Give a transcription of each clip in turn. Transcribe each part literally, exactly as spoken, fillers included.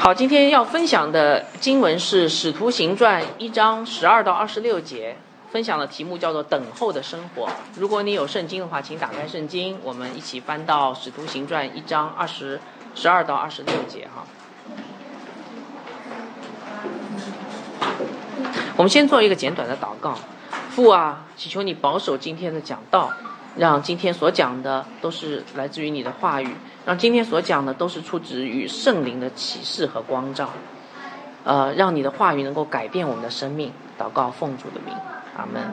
好，今天要分享的经文是《使徒行传》一章十二到二十六节，分享的题目叫做“等候的生活”。如果你有圣经的话，请打开圣经，我们一起翻到《使徒行传》一章二十十二到二十六节哈。我们先做一个简短的祷告。父啊，祈求你保守今天的讲道，让今天所讲的都是来自于你的话语，让今天所讲的都是出自于圣灵的启示和光照，呃，让你的话语能够改变我们的生命。祷告奉主的名，阿们。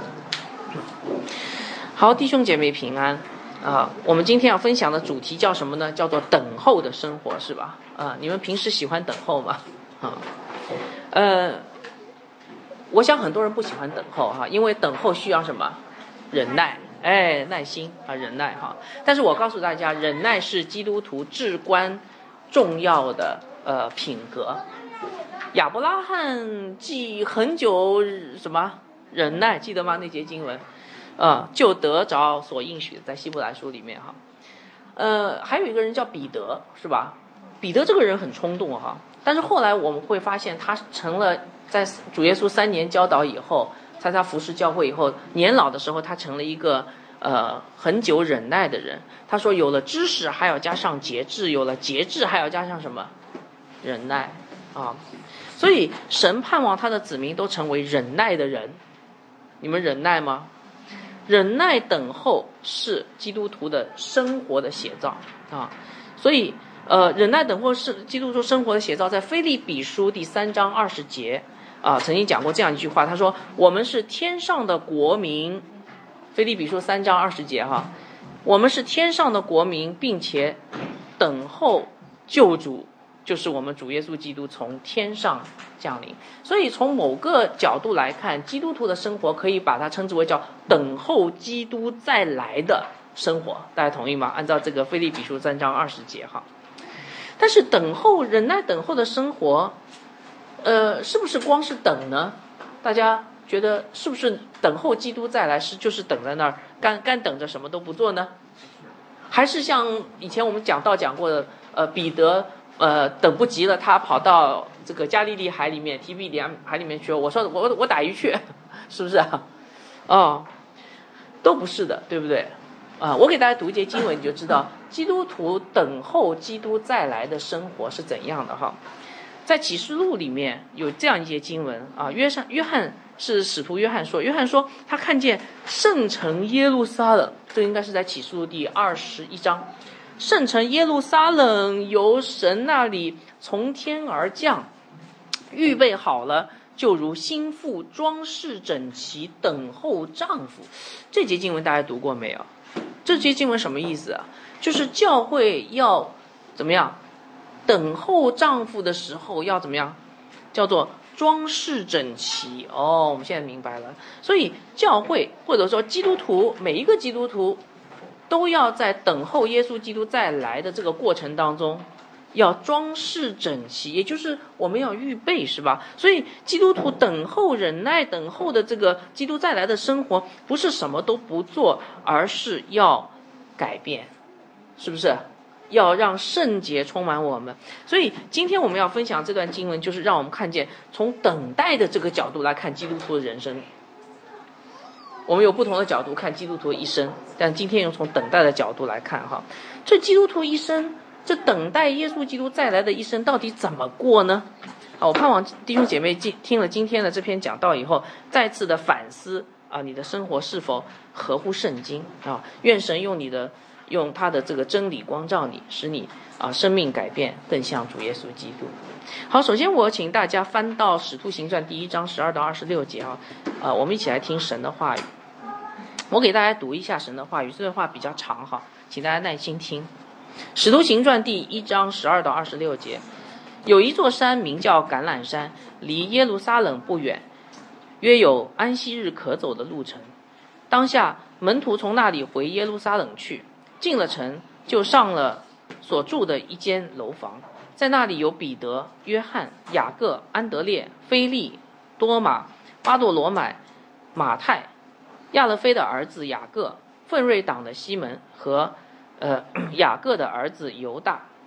好，弟兄姐妹平安啊、呃！我们今天要分享的主题叫什么呢？叫做等候的生活，是吧？啊、呃，你们平时喜欢等候吗？啊，呃，我想很多人不喜欢等候哈，因为等候需要什么？忍耐。哎，耐心啊，忍耐哈。但是我告诉大家，忍耐是基督徒至关重要的呃品格。亚伯拉罕记很久什么忍耐，记得吗？那节经文，呃，就得着所应许的，在希伯来书里面哈。呃，还有一个人叫彼得，是吧？彼得这个人很冲动哈，但是后来我们会发现，他成了在主耶稣三年教导以后。在他服侍教会以后，年老的时候，他成了一个呃很久忍耐的人。他说，有了知识，还要加上节制；有了节制，还要加上什么？忍耐啊！所以神盼望他的子民都成为忍耐的人。你们忍耐吗？忍耐等候是基督徒的生活的写照啊！所以呃，忍耐等候是基督徒生活的写照，在腓立比书第三章二十节。啊，曾经讲过这样一句话，他说：“我们是天上的国民。”腓立比书三章二十节哈，我们是天上的国民，并且等候救主，就是我们主耶稣基督从天上降临。所以从某个角度来看，基督徒的生活可以把它称之为叫等候基督再来的生活。大家同意吗？按照这个腓立比书三章二十节哈。但是等候忍耐等候的生活。呃，是不是光是等呢？大家觉得是不是等候基督再来是就是等在那儿干干等着什么都不做呢？还是像以前我们讲到讲过的，呃，彼得呃等不及了，他跑到这个加利利海里面、提比里亚海里面去，我说我我打鱼去，是不是啊？哦，都不是的，对不对？啊、呃，我给大家读一节经文，你就知道基督徒等候基督再来的生活是怎样的哈。在启示录里面有这样一节经文啊，约翰约翰是使徒约翰说，约翰说他看见圣城耶路撒冷，这应该是在启示录第二十一章，圣城耶路撒冷由神那里从天而降，预备好了，就如新妇装饰整齐，等候丈夫。这节经文大家读过没有？这节经文什么意思啊？就是教会要怎么样？等候丈夫的时候要怎么样？叫做装饰整齐哦。我们现在明白了。所以教会或者说基督徒，每一个基督徒都要在等候耶稣基督再来的这个过程当中，要装饰整齐，也就是我们要预备，是吧？所以基督徒等候忍耐等候的这个基督再来的生活，不是什么都不做，而是要改变，是不是？要让圣洁充满我们。所以今天我们要分享这段经文，就是让我们看见从等待的这个角度来看基督徒的人生。我们有不同的角度看基督徒的一生，但今天用从等待的角度来看哈，这基督徒一生，这等待耶稣基督再来的一生到底怎么过呢？好，我盼望弟兄姐妹听了今天的这篇讲道以后，再次的反思啊，你的生活是否合乎圣经啊？愿神用你的用他的这个真理光照你，使你啊生命改变，更像主耶稣基督。好，首先我请大家翻到《使徒行传》第一章十二到二十六节啊，呃，我们一起来听神的话语。我给大家读一下神的话语，这段话比较长哈，请大家耐心听。《使徒行传》第一章十二到二十六节，有一座山名叫橄榄山，离耶路撒冷不远，约有安息日可走的路程。当下门徒从那里回耶路撒冷去。进了城，就上了所住的一间楼房，在那里有彼得、约翰、雅各、安德烈、腓利、多马、巴多罗买、马太、亚勒菲的儿子雅各、奋锐党的西门和呃雅各的儿子犹大。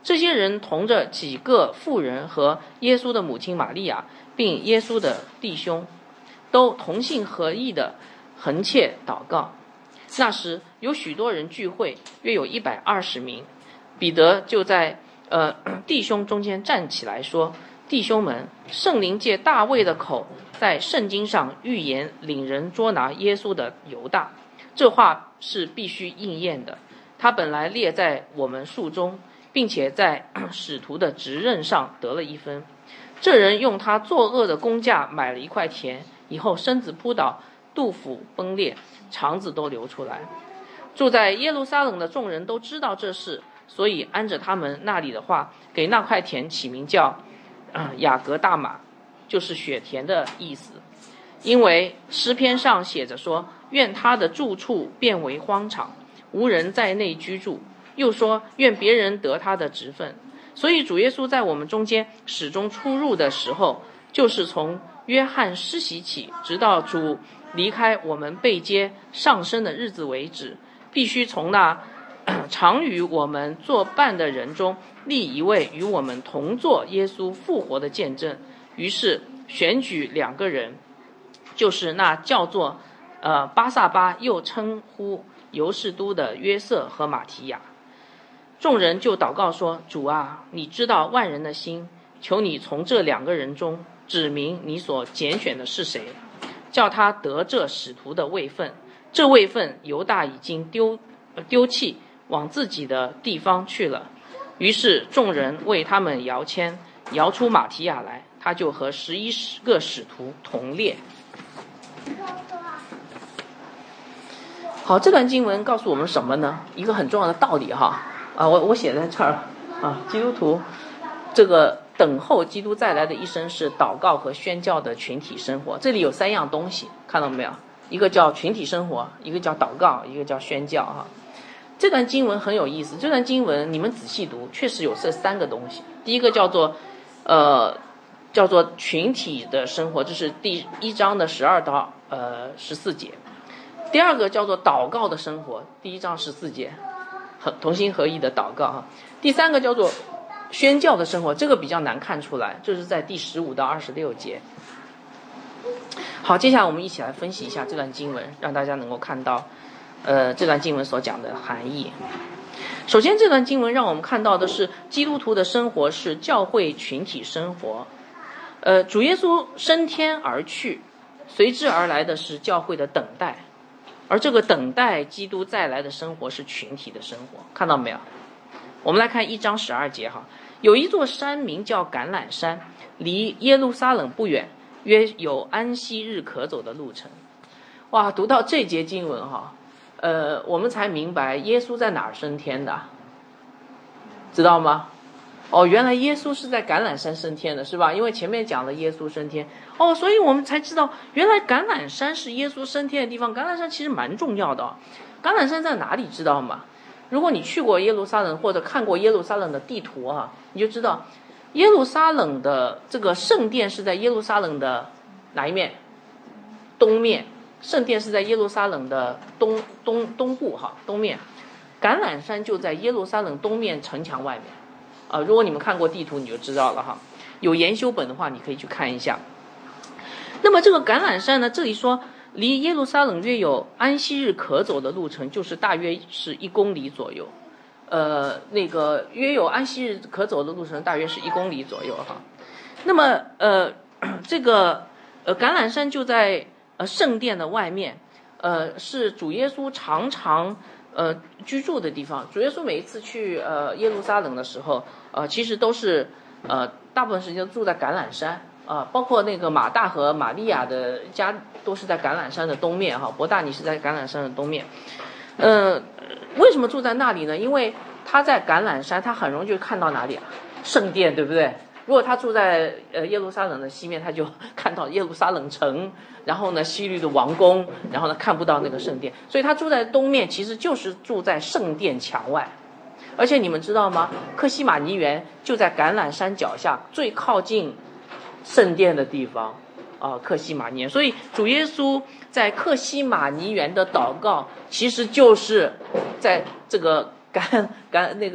这些人同着几个妇人和耶稣的母亲玛利亚，并耶稣的弟兄，都同心合意的横切祷告。那时有许多人聚会，约有一百二十名。彼得就在呃弟兄中间站起来说：弟兄们，圣灵借大卫的口在圣经上预言领人捉拿耶稣的犹大，这话是必须应验的。他本来列在我们数中，并且在使徒的职任上得了一分。这人用他作恶的工价买了一块田，以后身子扑倒，肚腹崩裂，肠子都流出来。住在耶路撒冷的众人都知道这事，所以按着他们那里的话，给那块田起名叫、呃、雅各大马，就是雪田的意思。因为诗篇上写着说：愿他的住处变为荒场，无人在内居住。又说：愿别人得他的职分。所以主耶稣在我们中间始终出入的时候，就是从约翰施洗起，直到主离开我们被接上升的日子为止，必须从那常与我们作伴的人中立一位与我们同作耶稣复活的见证。于是选举两个人，就是那叫做呃巴撒巴，又称呼犹士都的约瑟和马提亚。众人就祷告说：主啊，你知道万人的心，求你从这两个人中指明你所拣选的是谁，叫他得这使徒的位分。这位分犹大已经丢丢弃，往自己的地方去了。于是众人为他们摇签，摇出马提亚来，他就和十一个使徒同列。好，这段经文告诉我们什么呢？一个很重要的道理哈。啊，我我写在这儿啊，基督徒这个等候基督再来的一生是祷告和宣教的群体生活。这里有三样东西，看到没有？一个叫群体生活，一个叫祷告，一个叫宣教哈。这段经文很有意思，这段经文你们仔细读，确实有这三个东西。第一个叫做呃叫做群体的生活，这是第一章的十二到呃十四节。第二个叫做祷告的生活，第一章十四节。同心合意的祷告哈。第三个叫做宣教的生活，这个比较难看出来，这是在第十五到二十六节。好，接下来我们一起来分析一下这段经文，让大家能够看到呃这段经文所讲的含义。首先，这段经文让我们看到的是基督徒的生活是教会群体生活。呃，主耶稣升天而去，随之而来的是教会的等待。而这个等待基督再来的生活是群体的生活，看到没有？我们来看一章十二节哈，有一座山名叫橄榄山，离耶路撒冷不远，约有安息日可走的路程。哇，读到这节经文哈，呃，我们才明白耶稣在哪儿升天的，知道吗？哦，原来耶稣是在橄榄山升天的，是吧？因为前面讲了耶稣升天，哦，所以我们才知道原来橄榄山是耶稣升天的地方。橄榄山其实蛮重要的哦。橄榄山在哪里知道吗？如果你去过耶路撒冷或者看过耶路撒冷的地图啊，你就知道耶路撒冷的这个圣殿是在耶路撒冷的哪一面？东面。圣殿是在耶路撒冷的东东东部哈，东面。橄榄山就在耶路撒冷东面城墙外面。啊、呃，如果你们看过地图你就知道了哈，有研修本的话你可以去看一下。那么这个橄榄山呢，这里说离耶路撒冷约有安息日可走的路程，就是大约是一公里左右。呃，那个约有安息日可走的路程大约是一公里左右哈。那么呃，这个呃橄榄山就在呃圣殿的外面，呃是主耶稣常常呃居住的地方。主耶稣每一次去呃耶路撒冷的时候，呃其实都是呃大部分时间都住在橄榄山啊、呃，包括那个马大和玛利亚的家都是在橄榄山的东面哈，伯大尼是在橄榄山的东面。呃，为什么住在那里呢？因为他在橄榄山，他很容易就看到哪里啊？圣殿，对不对？如果他住在呃耶路撒冷的西面，他就看到耶路撒冷城，然后呢西律的王宫，然后呢看不到那个圣殿。所以他住在东面，其实就是住在圣殿墙外。而且你们知道吗？克西马尼园就在橄榄山脚下最靠近圣殿的地方啊、呃，克西马尼园。所以主耶稣在克西马尼园的祷告，其实就是在这个橄橄那个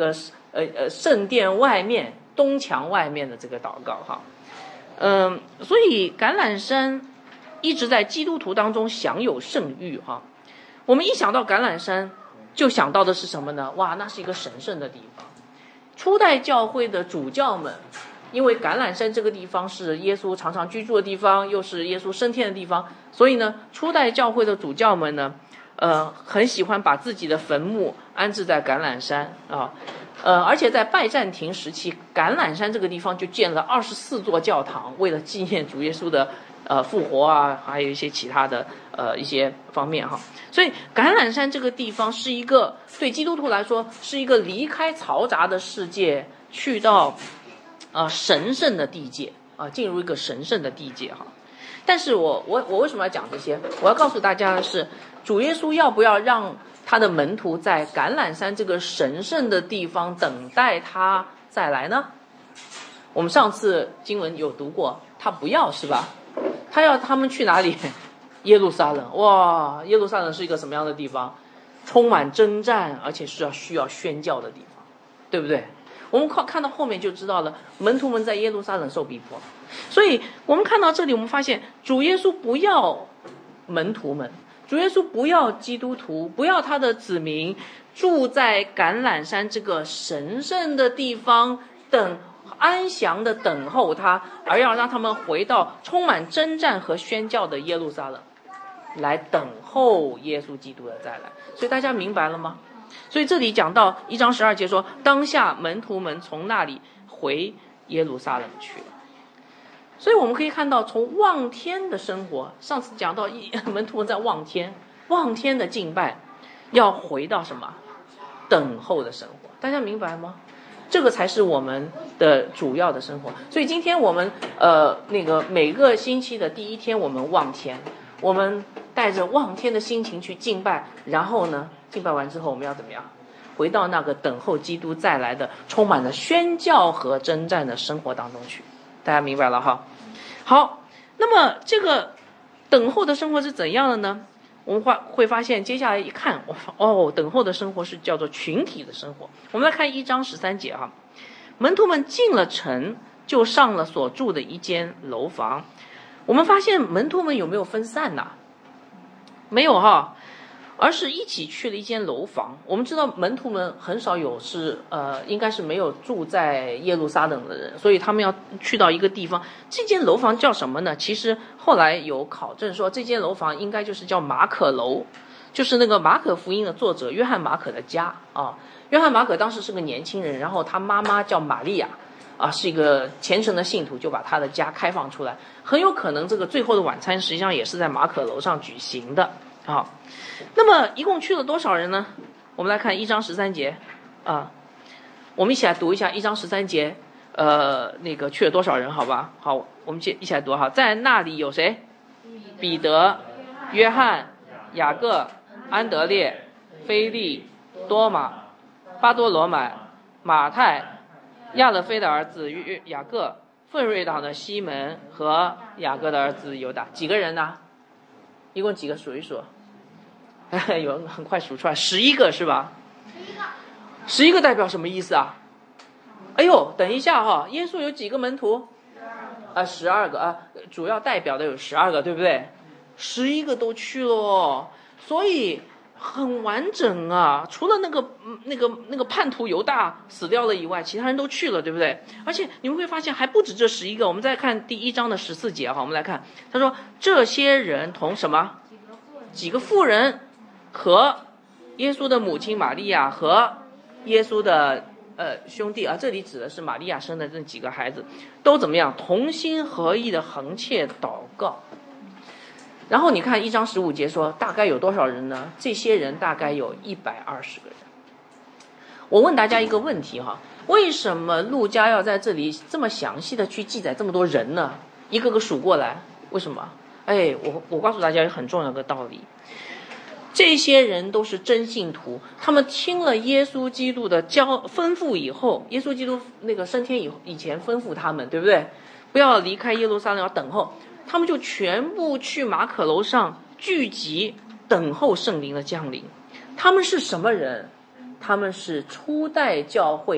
呃呃圣殿外面东墙外面的这个祷告哈。嗯，所以橄榄山一直在基督徒当中享有盛誉哈。我们一想到橄榄山，就想到的是什么呢？哇，那是一个神圣的地方。初代教会的主教们，因为橄榄山这个地方是耶稣常常居住的地方，又是耶稣升天的地方，所以呢，初代教会的主教们呢，呃，很喜欢把自己的坟墓安置在橄榄山啊。呃，而且在拜占庭时期，橄榄山这个地方就建了二十四座教堂，为了纪念主耶稣的呃复活啊，还有一些其他的呃一些方面哈。所以橄榄山这个地方是一个对基督徒来说是一个离开嘈杂的世界，去到啊、呃、神圣的地界啊、呃，进入一个神圣的地界哈。但是我我我为什么要讲这些？我要告诉大家的是，主耶稣要不要让他的门徒在橄榄山这个神圣的地方等待他再来呢？我们上次经文有读过，他不要是吧？他要他们去哪里？耶路撒冷。哇，耶路撒冷是一个什么样的地方？充满征战，而且是要需要宣教的地方，对不对？我们看看到后面就知道了，门徒们在耶路撒冷受逼迫。所以我们看到这里，我们发现主耶稣不要门徒们，主耶稣不要基督徒，不要他的子民住在橄榄山这个神圣的地方，等安详的等候他，而要让他们回到充满征战和宣教的耶路撒冷，来等候耶稣基督的再来。所以大家明白了吗？所以这里讲到一章十二节说，当下门徒们从那里回耶路撒冷去了。所以我们可以看到，从望天的生活，上次讲到一门徒们在望天，望天的敬拜，要回到什么？等候的生活。大家明白吗？这个才是我们的主要的生活。所以今天我们呃那个每个星期的第一天，我们望天，我们带着望天的心情去敬拜，然后呢，敬拜完之后我们要怎么样？回到那个等候基督再来的充满了宣教和征战的生活当中去。大家明白了哈？好，那么这个等候的生活是怎样的呢？我们会会发现，接下来一看，哦，等候的生活是叫做群体的生活。我们来看一章十三节哈，门徒们进了城，就上了所住的一间楼房。我们发现门徒们有没有分散呢？没有哈，而是一起去了一间楼房。我们知道门徒们很少有是呃，应该是没有住在耶路撒冷的人，所以他们要去到一个地方。这间楼房叫什么呢？其实后来有考证说，这间楼房应该就是叫马可楼，就是那个马可福音的作者约翰马可的家啊。约翰马可当时是个年轻人，然后他妈妈叫玛利亚啊，是一个虔诚的信徒，就把他的家开放出来。很有可能这个最后的晚餐实际上也是在马可楼上举行的啊。那么一共去了多少人呢？我们来看一章十三节啊，我们一起来读一下一章十三节，呃，那个去了多少人？好吧，好，我们一起来读哈。在那里有谁？彼得、约翰、雅各、安德烈、腓利、多马、巴多罗买、马太、亚勒菲的儿子雅各、奋锐党的西门和雅各的儿子犹大。几个人呢？一共几个？数一数。有人很快数出来，十一个是吧？十一个。十一个代表什么意思啊？哎呦，等一下哈，耶稣有几个门徒？啊，十二个啊，主要代表的有十二个，对不对？十一个都去了，所以很完整啊。除了那个那个那个叛徒犹大死掉了以外，其他人都去了，对不对？而且你们会发现还不止这十一个。我们再看第一章的十四节哈，我们来看，他说这些人同什么？几个妇人。和耶稣的母亲玛利亚和耶稣的呃兄弟啊，这里指的是玛利亚生的这几个孩子，都怎么样？同心合意的横切祷告。然后你看一章十五节说，大概有多少人呢？这些人大概有一百二十个人。我问大家一个问题哈，为什么路加要在这里这么详细的去记载这么多人呢？一个个数过来，为什么？哎，我我告诉大家一个很重要的道理。这些人都是真信徒，他们听了耶稣基督的教吩咐以后，耶稣基督那个升天以以前吩咐他们，对不对？不要离开耶路撒冷，要等候，他们就全部去马可楼上聚集，等候圣灵的降临。他们是什么人？他们是初代教会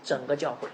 整个教会。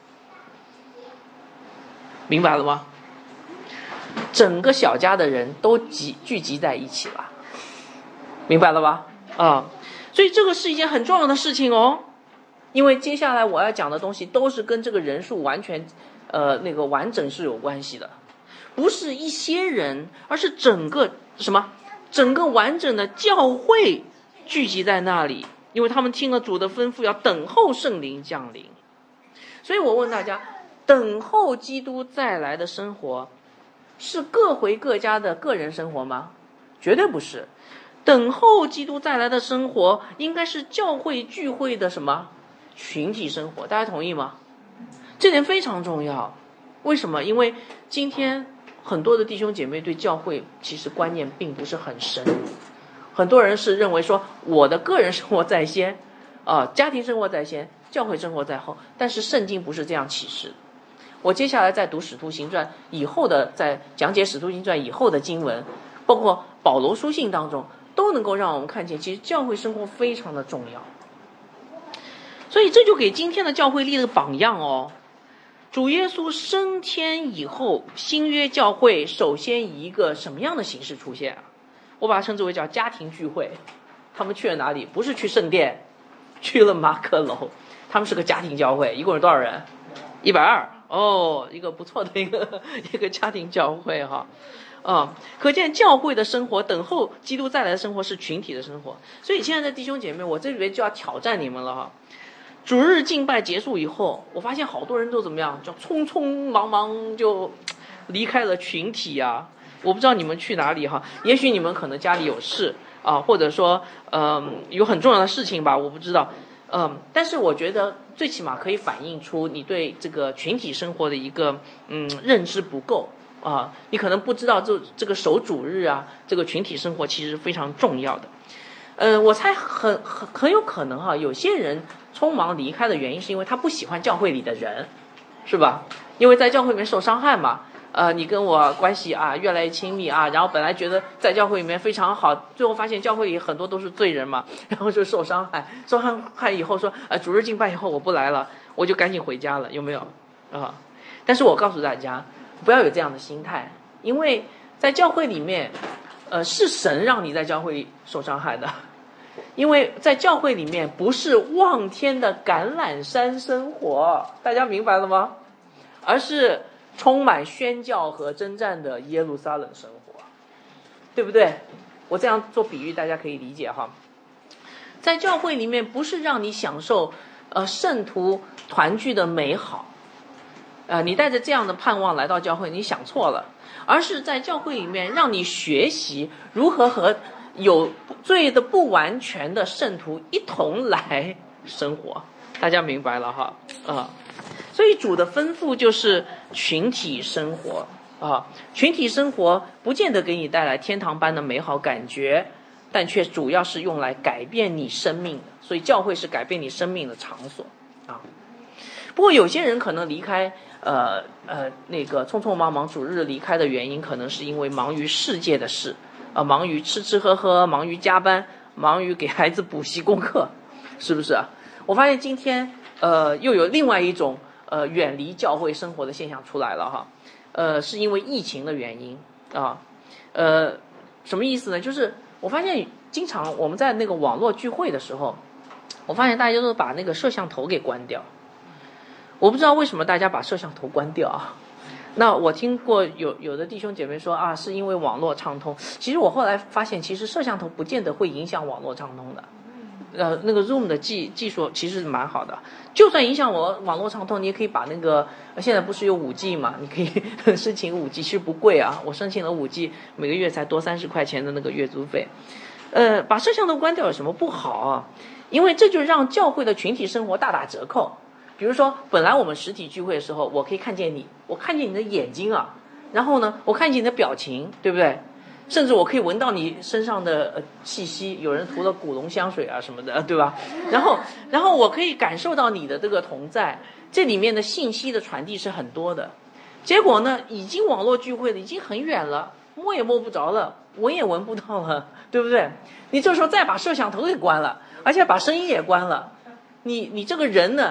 明白了吗？整个小家的人都集聚集在一起了，明白了吧？啊，所以这个是一件很重要的事情哦，因为接下来我要讲的东西都是跟这个人数完全呃那个完整是有关系的，不是一些人，而是整个什么整个完整的教会聚集在那里，因为他们听了主的吩咐，要等候圣灵降临。所以我问大家，等候基督再来的生活是各回各家的个人生活吗？绝对不是。等候基督再来的生活应该是教会聚会的什么群体生活，大家同意吗？这点非常重要。为什么？因为今天很多的弟兄姐妹对教会其实观念并不是很深，很多人是认为说我的个人生活在先啊、呃，家庭生活在先，教会生活在后，但是圣经不是这样启示的。我接下来在读使徒行传以后的，在讲解使徒行传以后的经文，包括保罗书信当中，都能够让我们看见其实教会生活非常的重要。所以这就给今天的教会立了榜样哦。主耶稣升天以后，新约教会首先以一个什么样的形式出现啊？我把它称之为叫家庭聚会。他们去了哪里？不是去圣殿，去了马可楼。他们是个家庭教会，一共有多少人？一百二。哦，一个不错的一个一个家庭教会哈。啊、嗯，可见教会的生活，等候基督再来的生活是群体的生活。所以亲爱的弟兄姐妹，我这里边就要挑战你们了哈。主日敬拜结束以后，我发现好多人都怎么样，就匆匆忙忙就离开了群体啊。我不知道你们去哪里哈，也许你们可能家里有事啊，或者说嗯、呃、有很重要的事情吧，我不知道。嗯，但是我觉得最起码可以反映出你对这个群体生活的一个嗯认知不够啊，你可能不知道这这个守主日啊，这个群体生活其实非常重要的。呃，我猜很很很有可能哈，有些人匆忙离开的原因是因为他不喜欢教会里的人，是吧？因为在教会里面受伤害嘛。呃，你跟我关系啊越来越亲密啊，然后本来觉得在教会里面非常好，最后发现教会里很多都是罪人嘛，然后就受伤害，受伤害以后说，呃，主日敬拜以后我不来了，我就赶紧回家了，有没有啊？但是我告诉大家，不要有这样的心态，因为在教会里面，呃，是神让你在教会里受伤害的，因为在教会里面不是望天的橄榄山生活，大家明白了吗？而是充满宣教和征战的耶路撒冷生活，对不对？我这样做比喻大家可以理解哈。在教会里面不是让你享受呃圣徒团聚的美好，呃，你带着这样的盼望来到教会，你想错了，而是在教会里面让你学习如何和有罪的不完全的圣徒一同来生活，大家明白了哈？啊、呃。所以主的吩咐就是群体生活啊，群体生活不见得给你带来天堂般的美好感觉，但却主要是用来改变你生命的，所以教会是改变你生命的场所啊。不过有些人可能离开呃呃那个匆匆忙忙主日离开的原因，可能是因为忙于世界的事啊，忙于吃吃喝喝，忙于加班，忙于给孩子补习功课，是不是啊？我发现今天呃又有另外一种呃，远离教会生活的现象出来了哈，呃，是因为疫情的原因啊，呃，什么意思呢？就是我发现经常我们在那个网络聚会的时候，我发现大家都把那个摄像头给关掉，我不知道为什么大家把摄像头关掉啊。那我听过有有的弟兄姐妹说啊，是因为网络畅通，其实我后来发现，其实摄像头不见得会影响网络畅通的。呃，那个 Zoom 的技技术其实蛮好的，就算影响我网络畅通，你也可以把那个现在不是有 五 G 嘛，你可以申请 五 G， 其实不贵啊，我申请了 五 G， 每个月才多三十块钱的那个月租费。呃，把摄像头关掉有什么不好啊？因为这就让教会的群体生活大打折扣。比如说，本来我们实体聚会的时候，我可以看见你，我看见你的眼睛啊，然后呢，我看见你的表情，对不对？甚至我可以闻到你身上的呃气息，有人涂了古龙香水啊什么的，对吧？然后，然后我可以感受到你的这个同在，这里面的信息的传递是很多的。结果呢，已经网络聚会了，已经很远了，摸也摸不着了，闻也闻不到了，对不对？你这时候再把摄像头给关了，而且把声音也关了，你你这个人呢，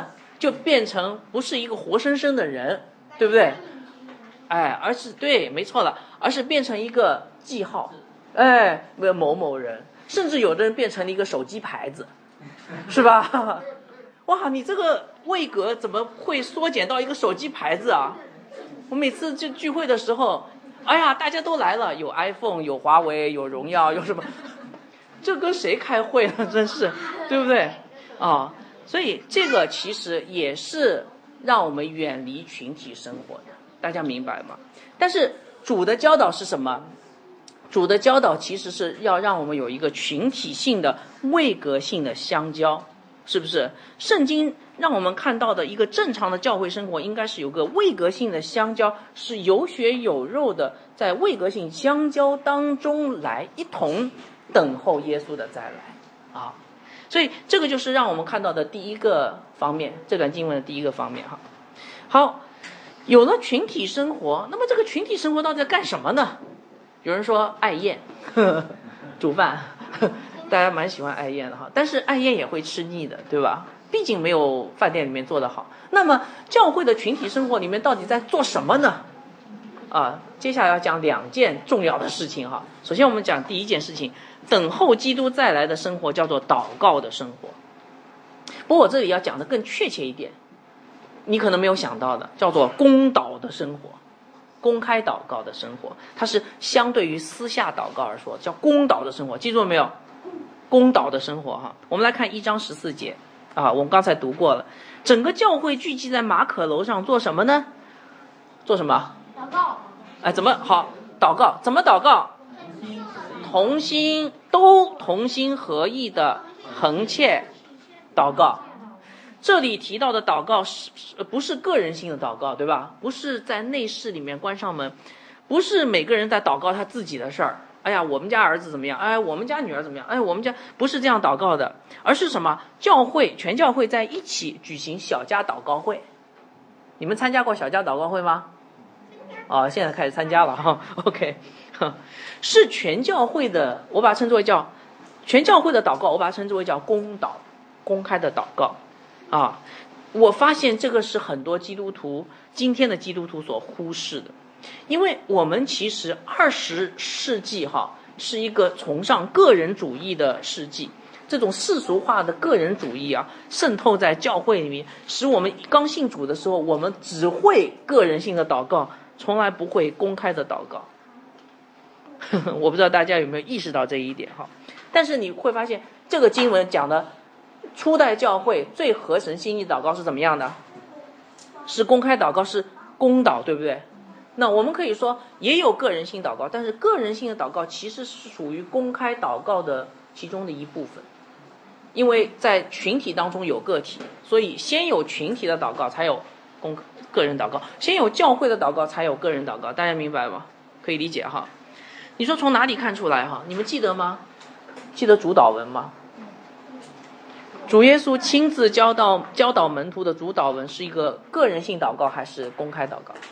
就变成不是一个活生生的人，对不对？哎，而是对，没错了，而是变成一个记号，哎，某某人，甚至有的人变成了一个手机牌子，是吧？哇，你这个位格怎么会缩减到一个手机牌子啊？我每次就聚会的时候，哎呀，大家都来了，有 iPhone， 有华为，有荣耀，有什么？这跟谁开会呢？真是，对不对？啊、哦，所以这个其实也是让我们远离群体生活的，大家明白吗？但是主的教导是什么？主的教导其实是要让我们有一个群体性的位格性的相交，是不是？圣经让我们看到的一个正常的教会生活应该是有个位格性的相交，是有血有肉的，在位格性相交当中来一同等候耶稣的再来啊。所以这个就是让我们看到的第一个方面，这段经文的第一个方面哈。好，有了群体生活，那么这个群体生活到底在干什么呢？有人说爱宴，呵呵煮饭，呵大家蛮喜欢爱宴的哈，但是爱宴也会吃腻的，对吧？毕竟没有饭店里面做得好。那么教会的群体生活里面到底在做什么呢？啊，接下来要讲两件重要的事情哈。首先我们讲第一件事情，等候基督再来的生活叫做祷告的生活。不过我这里要讲的更确切一点，你可能没有想到的，叫做公祷的生活。公开祷告的生活，它是相对于私下祷告而说，叫公祷的生活，记住了没有？公祷的生活哈。我们来看一章十四节啊，我们刚才读过了。整个教会聚集在马可楼上做什么呢？做什么？ 祷告。 哎，怎么好？祷告怎么祷告？同心，都同心合意的恒切祷告。这里提到的祷告是不是个人性的祷告，对吧？不是在内室里面关上门，不是每个人在祷告他自己的事儿。哎呀，我们家儿子怎么样？哎，我们家女儿怎么样？哎，我们家不是这样祷告的，而是什么？教会全教会在一起举行小家祷告会。你们参加过小家祷告会吗？哦，现在开始参加了哈。OK， 是全教会的，我把它称之为叫全教会的祷告，我把它称之为叫公祷，公开的祷告。啊，我发现这个是很多基督徒今天的基督徒所忽视的，因为我们其实二十世纪哈是一个崇尚个人主义的世纪，这种世俗化的个人主义啊渗透在教会里面，使我们刚信主的时候，我们只会个人性的祷告，从来不会公开的祷告。我不知道大家有没有意识到这一点哈？但是你会发现这个经文讲的。初代教会最合神心意祷告是怎么样的？是公开祷告，是公祷，对不对？那我们可以说也有个人性祷告，但是个人性的祷告其实是属于公开祷告的其中的一部分，因为在群体当中有个体，所以先有群体的祷告才有公个人祷告，先有教会的祷告才有个人祷告，大家明白吗？可以理解哈。你说从哪里看出来哈？你们记得吗？记得主祷文吗？主耶稣亲自教导教导门徒的主祷文是一个个人性祷告还是公开祷告？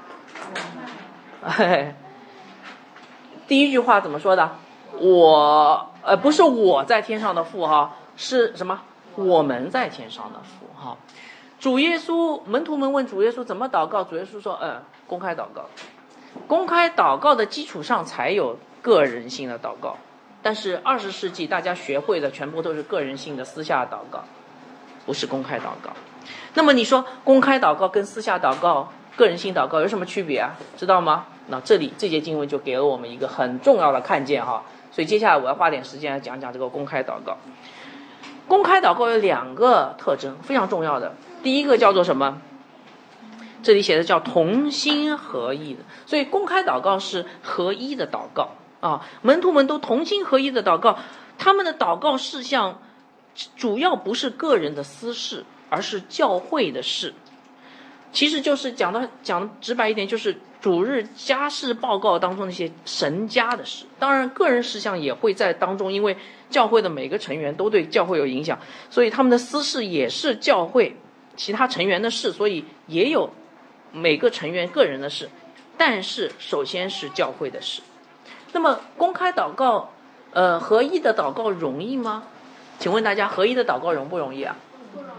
哎，第一句话怎么说的？我呃不是我在天上的父哈，是什么？我们在天上的父哈。主耶稣门徒们问主耶稣怎么祷告，主耶稣说呃公开祷告。公开祷告的基础上才有个人性的祷告。但是二十世纪大家学会的全部都是个人性的私下祷告，不是公开祷告。那么你说公开祷告跟私下祷告、个人性祷告有什么区别啊？知道吗？那这里这节经文就给了我们一个很重要的看见哈。所以接下来我要花点时间来讲讲这个公开祷告。公开祷告有两个特征非常重要的，第一个叫做什么？这里写的叫同心合意的，所以公开祷告是合一的祷告。啊，门徒们都同心合一的祷告，他们的祷告事项主要不是个人的私事，而是教会的事。其实就是讲的讲直白一点，就是主日家事报告当中那些神家的事。当然，个人事项也会在当中，因为教会的每个成员都对教会有影响，所以他们的私事也是教会其他成员的事，所以也有每个成员个人的事。但是，首先是教会的事。那么公开祷告，呃，合一的祷告容易吗？请问大家，合一的祷告容不容易啊？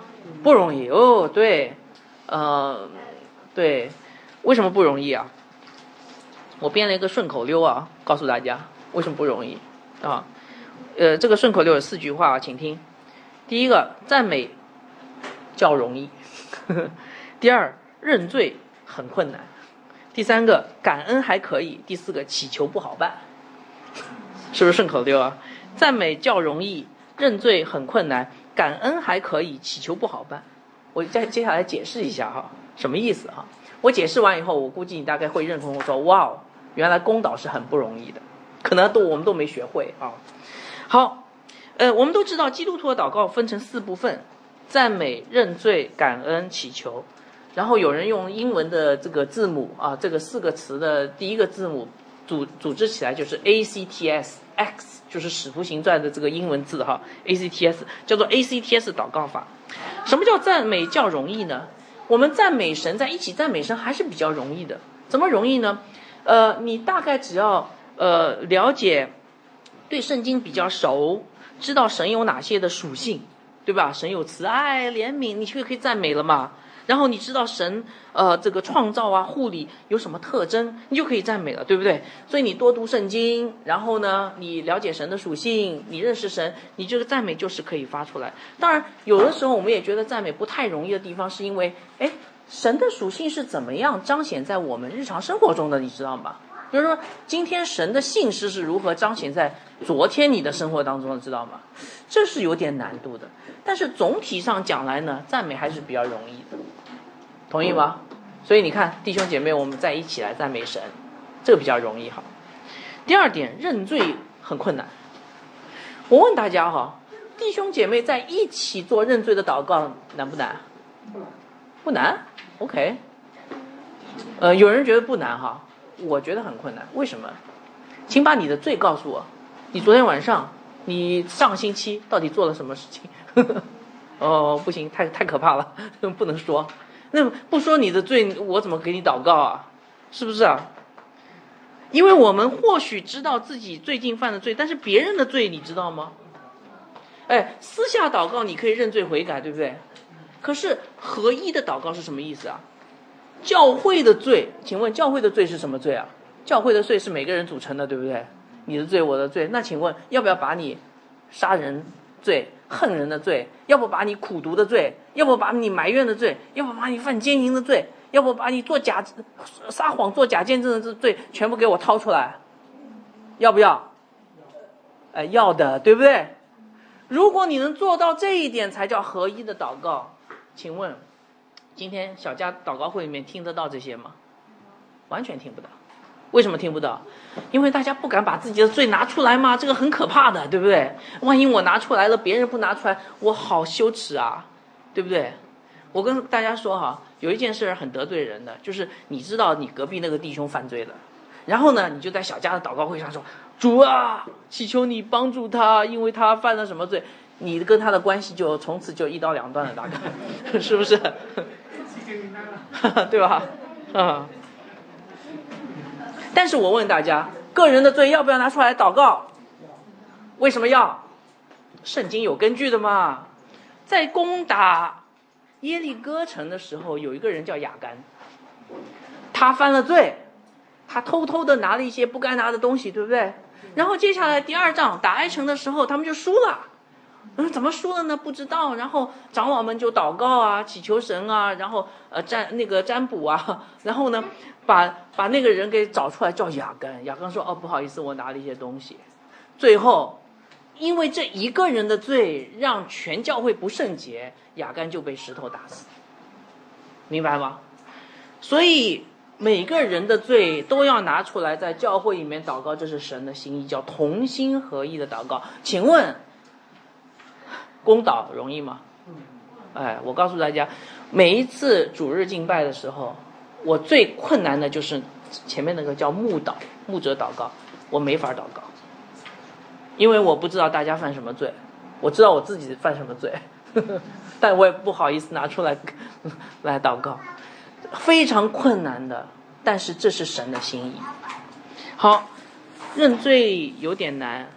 不容易哦，对，呃，对，为什么不容易啊？我编了一个顺口溜啊，告诉大家为什么不容易啊。呃，这个顺口溜有四句话啊，请听。第一个，赞美较容易；第二，认罪很困难；第三个，感恩还可以；第四个，祈求不好办。是不是顺口溜啊？赞美较容易，认罪很困难，感恩还可以，祈求不好办。我再接下来解释一下哈，什么意思哈？我解释完以后，我估计你大概会认同我说，哇哦，原来公祷是很不容易的，可能都我们都没学会啊。好，呃，我们都知道基督徒的祷告分成四部分：赞美、认罪、感恩、祈求。然后有人用英文的这个字母啊，这个四个词的第一个字母组组织起来就是 A C T S。X 就是使徒行传的这个英文字哈 ，A C T S 叫做 A C T S 祷告法。什么叫赞美较容易呢？我们赞美神，在一起赞美神还是比较容易的。怎么容易呢？呃，你大概只要呃了解，对圣经比较熟，知道神有哪些的属性，对吧？神有慈爱、怜悯，你就可以赞美了嘛。然后你知道神呃这个创造啊护理有什么特征，你就可以赞美了，对不对？所以你多读圣经，然后呢你了解神的属性，你认识神，你这个赞美就是可以发出来。当然有的时候我们也觉得赞美不太容易的地方，是因为哎神的属性是怎么样彰显在我们日常生活中的，你知道吗？比如说今天神的信实是如何彰显在昨天你的生活当中的，知道吗？这是有点难度的，但是总体上讲来呢，赞美还是比较容易的，同意吗？所以你看弟兄姐妹，我们在一起来赞美神，这个比较容易哈。第二点，认罪很困难。我问大家哈，弟兄姐妹在一起做认罪的祷告难不难？不难 OK。 呃，有人觉得不难哈，我觉得很困难。为什么？请把你的罪告诉我，你昨天晚上你上星期到底做了什么事情？哦，不行，太太可怕了，不能说。那不说你的罪，我怎么给你祷告啊？是不是啊？因为我们或许知道自己最近犯的罪，但是别人的罪你知道吗？哎，私下祷告你可以认罪悔改，对不对？可是合一的祷告是什么意思啊？教会的罪，请问教会的罪是什么罪啊？教会的罪是每个人组成的，对不对？你的罪我的罪，那请问要不要把你杀人罪、恨人的罪，要不把你苦毒的罪，要不把你埋怨的罪，要不把你犯奸淫的罪，要不把你做假撒谎做假见证的罪全部给我掏出来，要不要？哎，要的，对不对？如果你能做到这一点才叫合一的祷告，请问今天小家祷告会里面听得到这些吗？完全听不到。为什么听不到？因为大家不敢把自己的罪拿出来嘛，这个很可怕的，对不对？万一我拿出来了，别人不拿出来，我好羞耻啊，对不对？我跟大家说哈，有一件事很得罪人的，就是你知道你隔壁那个弟兄犯罪了，然后呢，你就在小家的祷告会上说，主啊，祈求你帮助他，因为他犯了什么罪，你跟他的关系就从此就一刀两断了，大概是不是？对吧？啊。但是我问大家，个人的罪要不要拿出来祷告？为什么要？圣经有根据的嘛。在攻打耶利哥城的时候，有一个人叫亚干，他犯了罪，他偷偷的拿了一些不该拿的东西，对不对？然后接下来第二仗打埃城的时候，他们就输了。嗯，怎么输了呢？不知道。然后长老们就祷告啊，祈求神啊，然后呃占那个占卜啊，然后呢把把那个人给找出来，叫亚干。亚干说：“哦，不好意思，我拿了一些东西。”最后，因为这一个人的罪，让全教会不圣洁，亚干就被石头打死。明白吗？所以每个人的罪都要拿出来，在教会里面祷告，这是神的心意，叫同心合意的祷告。请问公祷容易吗？哎，我告诉大家，每一次主日敬拜的时候，我最困难的就是前面那个叫牧祷、牧者祷告，我没法祷告，因为我不知道大家犯什么罪，我知道我自己犯什么罪，呵呵，但我也不好意思拿出来来祷告，非常困难的。但是这是神的心意。好，认罪有点难，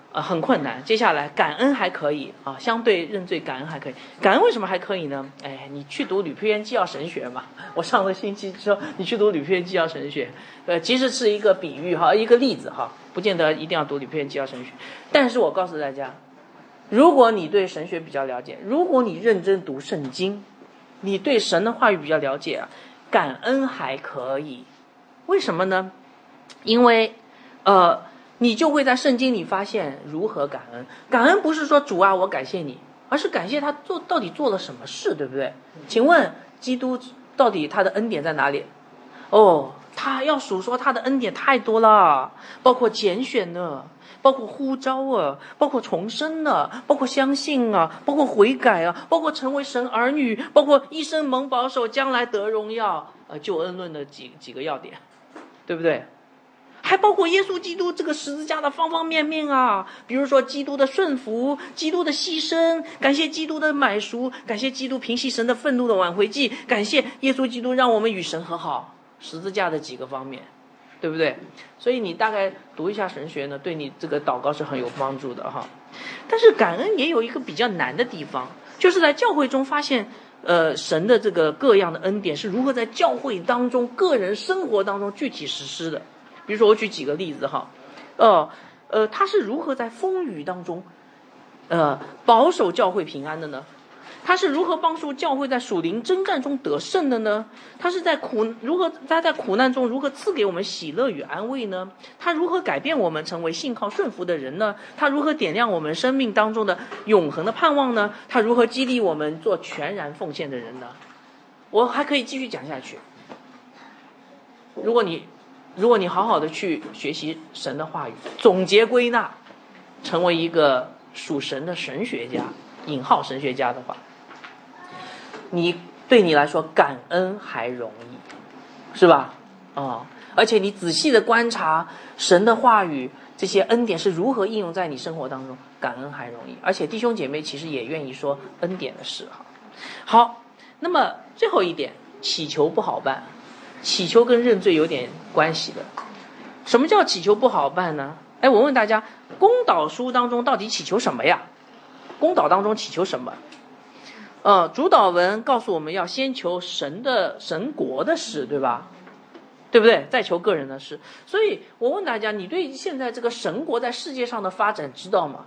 呃，很困难。接下来感恩还可以啊，相对认罪感恩还可以。感恩为什么还可以呢？哎，你去读吕佩元纪要神学嘛。我上个星期说你去读吕佩元纪要神学，呃，其实是一个比喻哈，一个例子哈，不见得一定要读吕佩元纪要神学。但是我告诉大家，如果你对神学比较了解，如果你认真读圣经，你对神的话语比较了解啊，感恩还可以。为什么呢？因为呃。你就会在圣经里发现如何感恩。感恩不是说主啊我感谢你，而是感谢他做到底做了什么事，对不对？请问基督到底他的恩典在哪里？哦，他要数说他的恩典太多了，包括拣选呢，包括呼召啊，包括重生啊，包括相信啊，包括悔改啊，包括成为神儿女，包括一生蒙保守，将来得荣耀，呃，救恩论的几几个要点，对不对？还包括耶稣基督这个十字架的方方面面啊，比如说基督的顺服，基督的牺牲，感谢基督的买赎，感谢基督平息神的愤怒的挽回祭，感谢耶稣基督让我们与神和好，十字架的几个方面，对不对？所以你大概读一下神学呢，对你这个祷告是很有帮助的哈。但是感恩也有一个比较难的地方，就是在教会中发现呃，神的这个各样的恩典是如何在教会当中个人生活当中具体实施的。比如说我举几个例子哈，呃呃，他是如何在风雨当中，呃，保守教会平安的呢？他是如何帮助教会在属灵征战中得胜的呢？他是在苦如何他在苦难中如何赐给我们喜乐与安慰呢？他如何改变我们成为信靠顺服的人呢？他如何点亮我们生命当中的永恒的盼望呢？他如何激励我们做全然奉献的人呢？我还可以继续讲下去。如果你如果你好好的去学习神的话语，总结归纳，成为一个属神的神学家，引号神学家的话，你对你来说感恩还容易，是吧？哦，而且你仔细的观察神的话语，这些恩典是如何应用在你生活当中，感恩还容易。而且弟兄姐妹其实也愿意说恩典的事哈。好，那么最后一点，祈求不好办。祈求跟认罪有点关系的。什么叫祈求不好办呢？哎，我问大家，公祷书当中到底祈求什么呀？公祷当中祈求什么？呃，主祷文告诉我们要先求神的神国的事，对吧？对不对？再求个人的事。所以我问大家，你对现在这个神国在世界上的发展知道吗？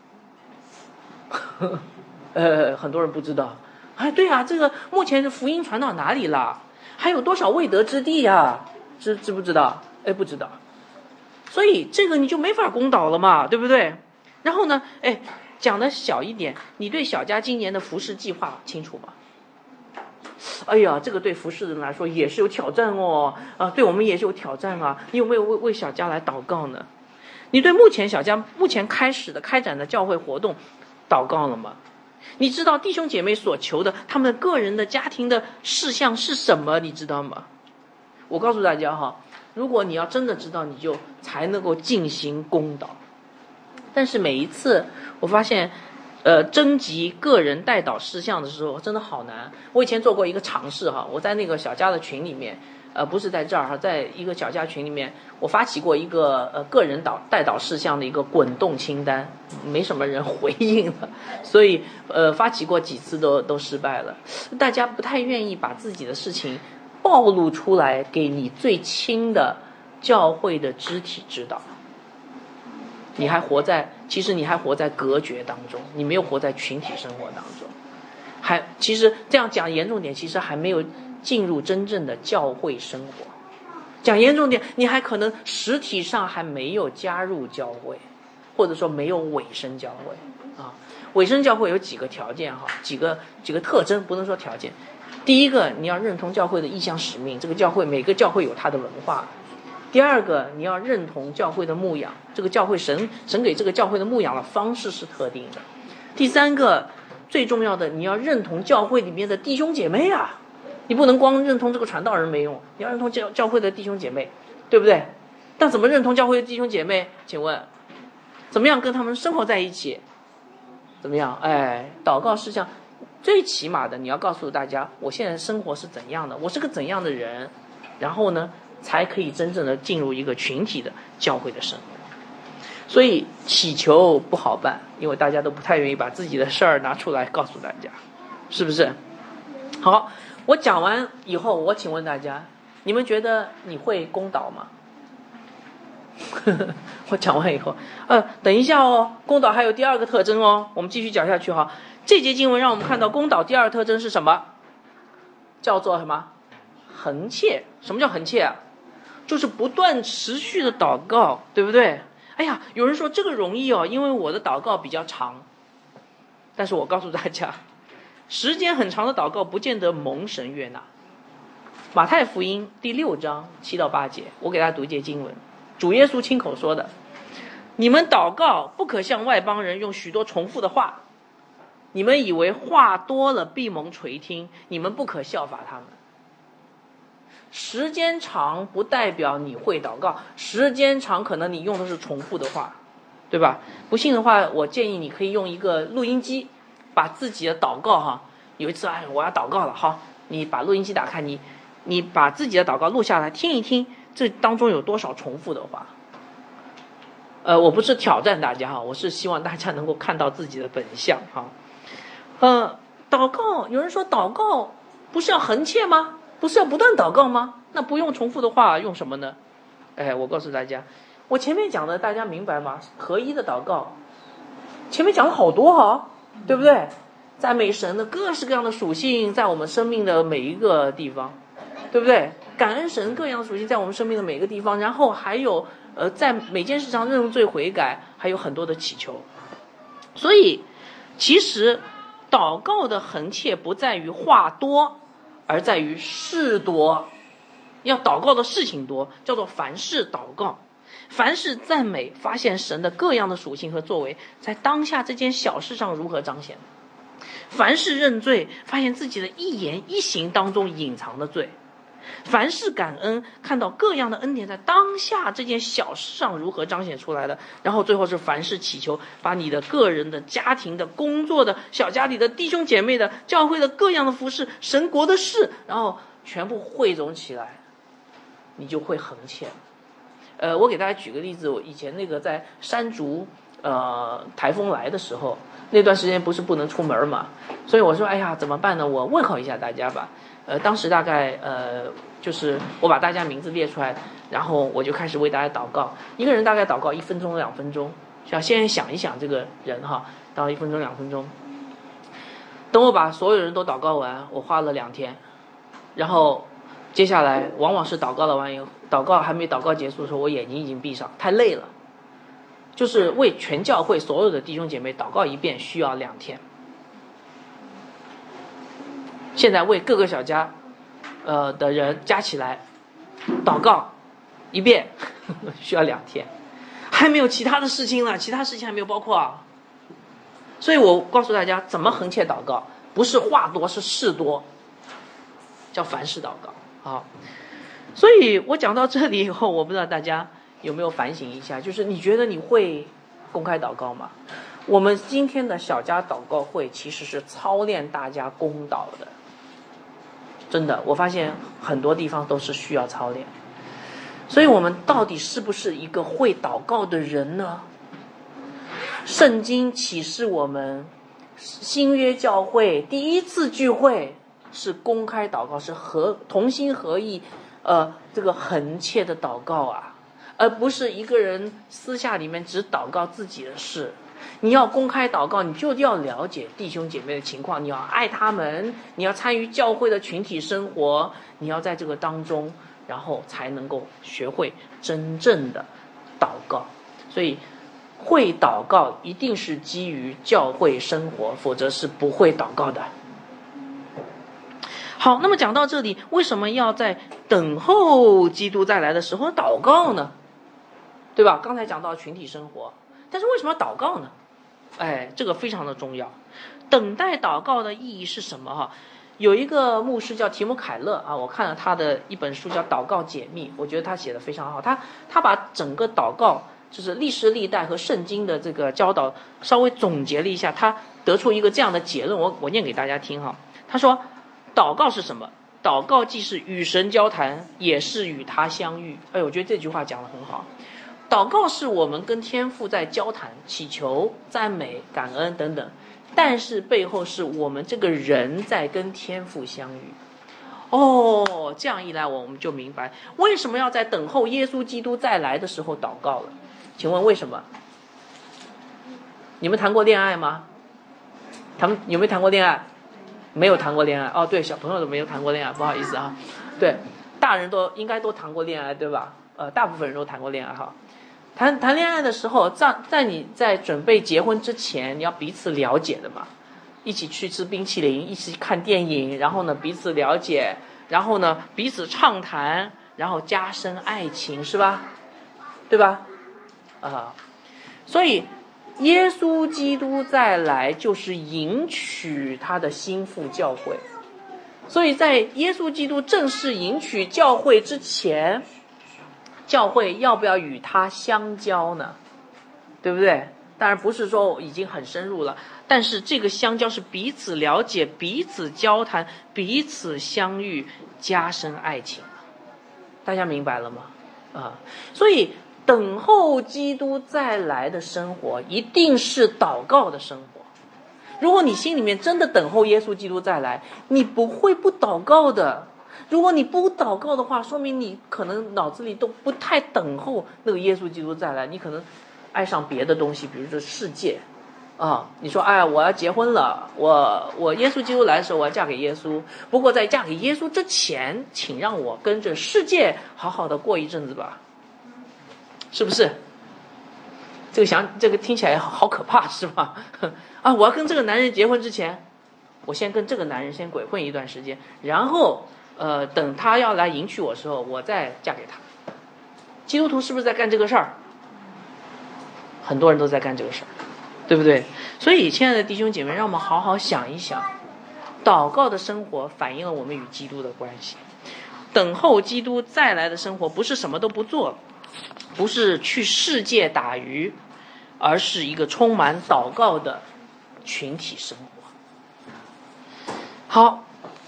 呃，很多人不知道。哎，对啊，这个目前的福音传到哪里了？还有多少未得之地呀？知知不知道？哎，不知道。所以这个你就没法公祷了嘛，对不对？然后呢，哎，讲的小一点，你对小家今年的服事计划清楚吗？哎呀，这个对服事人来说也是有挑战哦，啊，对我们也是有挑战啊。你有没有为为小家来祷告呢？你对目前小家目前开始的开展的教会活动祷告了吗？你知道弟兄姐妹所求的他们个人的家庭的事项是什么？你知道吗？我告诉大家哈，如果你要真的知道，你就才能够进行公祷。但是每一次我发现呃，征集个人代祷事项的时候真的好难。我以前做过一个尝试哈，我在那个小家的群里面，呃，不是在这儿哈，在一个小家群里面，我发起过一个呃个人导代祷事项的一个滚动清单，没什么人回应了，所以呃发起过几次都都失败了。大家不太愿意把自己的事情暴露出来给你最亲的教会的肢体知道。你还活在，其实你还活在隔绝当中，你没有活在群体生活当中。还其实这样讲严重点，其实还没有进入真正的教会生活。讲严重点，你还可能实体上还没有加入教会，或者说没有委身教会啊。委身教会有几个条件哈，几个几个特征，不能说条件。第一个，你要认同教会的意向使命，这个教会每个教会有它的文化。第二个，你要认同教会的牧养，这个教会神神给这个教会的牧养的方式是特定的。第三个，最重要的，你要认同教会里面的弟兄姐妹啊，你不能光认同这个传道人没用，你要认同教教会的弟兄姐妹，对不对？但怎么认同教会的弟兄姐妹？请问，怎么样跟他们生活在一起？怎么样？哎，祷告事项最起码的，你要告诉大家，我现在生活是怎样的，我是个怎样的人，然后呢？才可以真正的进入一个群体的教会的生活。 所以祈求不好办，因为大家都不太愿意把自己的事儿拿出来告诉大家，是不是？好，我讲完以后，我请问大家，你们觉得你会攻祷吗？我讲完以后，呃，等一下哦，攻祷还有第二个特征哦，我们继续讲下去哈。这节经文让我们看到攻祷第二个特征是什么？叫做什么？恒切。什么叫恒切啊？就是不断持续的祷告，对不对？哎呀，有人说这个容易哦，因为我的祷告比较长。但是我告诉大家，时间很长的祷告不见得蒙神悦纳。马太福音第六章七到八节，我给大家读一节经文，主耶稣亲口说的：你们祷告不可像外邦人用许多重复的话，你们以为话多了必蒙垂听，你们不可效法他们。时间长不代表你会祷告，时间长可能你用的是重复的话，对吧？不信的话，我建议你可以用一个录音机，把自己的祷告哈，有一次哎我要祷告了，好，你把录音机打开，你你把自己的祷告录下来听一听，这当中有多少重复的话。呃，我不是挑战大家哈，我是希望大家能够看到自己的本相哈。呃，祷告，有人说祷告不是要恒切吗？不是要不断祷告吗？那不用重复的话用什么呢？哎，我告诉大家，我前面讲的大家明白吗？合一的祷告前面讲了好多哈，对不对？赞美神的各式各样的属性在我们生命的每一个地方，对不对？感恩神各样的属性在我们生命的每个地方，然后还有呃，在每件事上认罪悔改，还有很多的祈求。所以其实祷告的恒切不在于话多，而在于事多。要祷告的事情多，叫做凡事祷告，凡事赞美，发现神的各样的属性和作为在当下这件小事上如何彰显。凡事认罪，发现自己的一言一行当中隐藏的罪。凡事感恩，看到各样的恩典在当下这件小事上如何彰显出来的。然后最后是凡事祈求，把你的个人的、家庭的、工作的、小家里的、弟兄姐妹的、教会的各样的服事、神国的事，然后全部汇总起来，你就会恒切。呃，我给大家举个例子，我以前那个在山竹呃台风来的时候，那段时间不是不能出门嘛，所以我说哎呀怎么办呢？我问候一下大家吧。呃，当时大概呃，就是我把大家名字列出来，然后我就开始为大家祷告。一个人大概祷告一分钟两分钟，需要先想一想这个人哈，到一分钟两分钟。等我把所有人都祷告完，我花了两天，然后接下来往往是祷告了完以后，祷告还没祷告结束的时候，我眼睛已经闭上，太累了。就是为全教会所有的弟兄姐妹祷告一遍需要两天。现在为各个小家呃的人加起来祷告一遍呵呵需要两天，还没有其他的事情呢，其他事情还没有包括啊。所以我告诉大家怎么恒切祷告，不是话多，是事多，叫凡事祷告。好，所以我讲到这里以后，我不知道大家有没有反省一下，就是你觉得你会公开祷告吗？我们今天的小家祷告会其实是操练大家公祷的，真的，我发现很多地方都是需要操练。所以我们到底是不是一个会祷告的人呢？圣经启示我们，新约教会第一次聚会是公开祷告，是合同心合意，呃，这个恒切的祷告啊，而不是一个人私下里面只祷告自己的事。你要公开祷告，你就要了解弟兄姐妹的情况，你要爱他们，你要参与教会的群体生活，你要在这个当中，然后才能够学会真正的祷告。所以会祷告一定是基于教会生活，否则是不会祷告的。好，那么讲到这里，为什么要在等候基督再来的时候祷告呢？对吧？刚才讲到群体生活，但是为什么要祷告呢？哎，这个非常的重要。等待祷告的意义是什么哈？有一个牧师叫提姆凯勒啊，我看了他的一本书叫《祷告解密》，我觉得他写的非常好。他他把整个祷告就是历史历代和圣经的这个教导稍微总结了一下，他得出一个这样的结论，我我念给大家听哈。他说，祷告是什么？祷告既是与神交谈，也是与他相遇。哎，我觉得这句话讲得很好。 祷告是我们跟天父在交谈、祈求、赞美、感恩等等，但是背后是我们这个人在跟天父相遇。哦，这样一来我们就明白为什么要在等候耶稣基督再来的时候祷告了。请问为什么？你们谈过恋爱吗？谈有没有谈过恋爱？没有谈过恋爱。哦，对，小朋友都没有谈过恋爱，不好意思啊。对，大人都应该都谈过恋爱，对吧？呃，大部分人都谈过恋爱哈。谈谈恋爱的时候，在在你在准备结婚之前，你要彼此了解的嘛，一起去吃冰淇淋，一起看电影，然后呢彼此了解，然后呢彼此畅谈，然后加深爱情，是吧？对吧？啊、呃，所以耶稣基督再来就是迎娶他的心腹教会，所以在耶稣基督正式迎娶教会之前，教会要不要与他相交呢？对不对？当然不是说已经很深入了，但是这个相交是彼此了解、彼此交谈、彼此相遇，加深爱情。大家明白了吗？啊，所以等候基督再来的生活一定是祷告的生活。如果你心里面真的等候耶稣基督再来，你不会不祷告的。如果你不祷告的话，说明你可能脑子里都不太等候那个耶稣基督再来，你可能爱上别的东西，比如说世界啊。你说哎，我要结婚了，我我耶稣基督来的时候我要嫁给耶稣，不过在嫁给耶稣之前，请让我跟着世界好好的过一阵子吧，是不是？这个想这个听起来好可怕，是吧？啊，我要跟这个男人结婚之前，我先跟这个男人先鬼混一段时间，然后呃，等他要来迎娶我的时候，我再嫁给他。基督徒是不是在干这个事儿？很多人都在干这个事儿，对不对？所以亲爱的弟兄姐妹，让我们好好想一想，祷告的生活反映了我们与基督的关系。等候基督再来的生活，不是什么都不做，不是去世界打鱼，而是一个充满祷告的群体生活。好，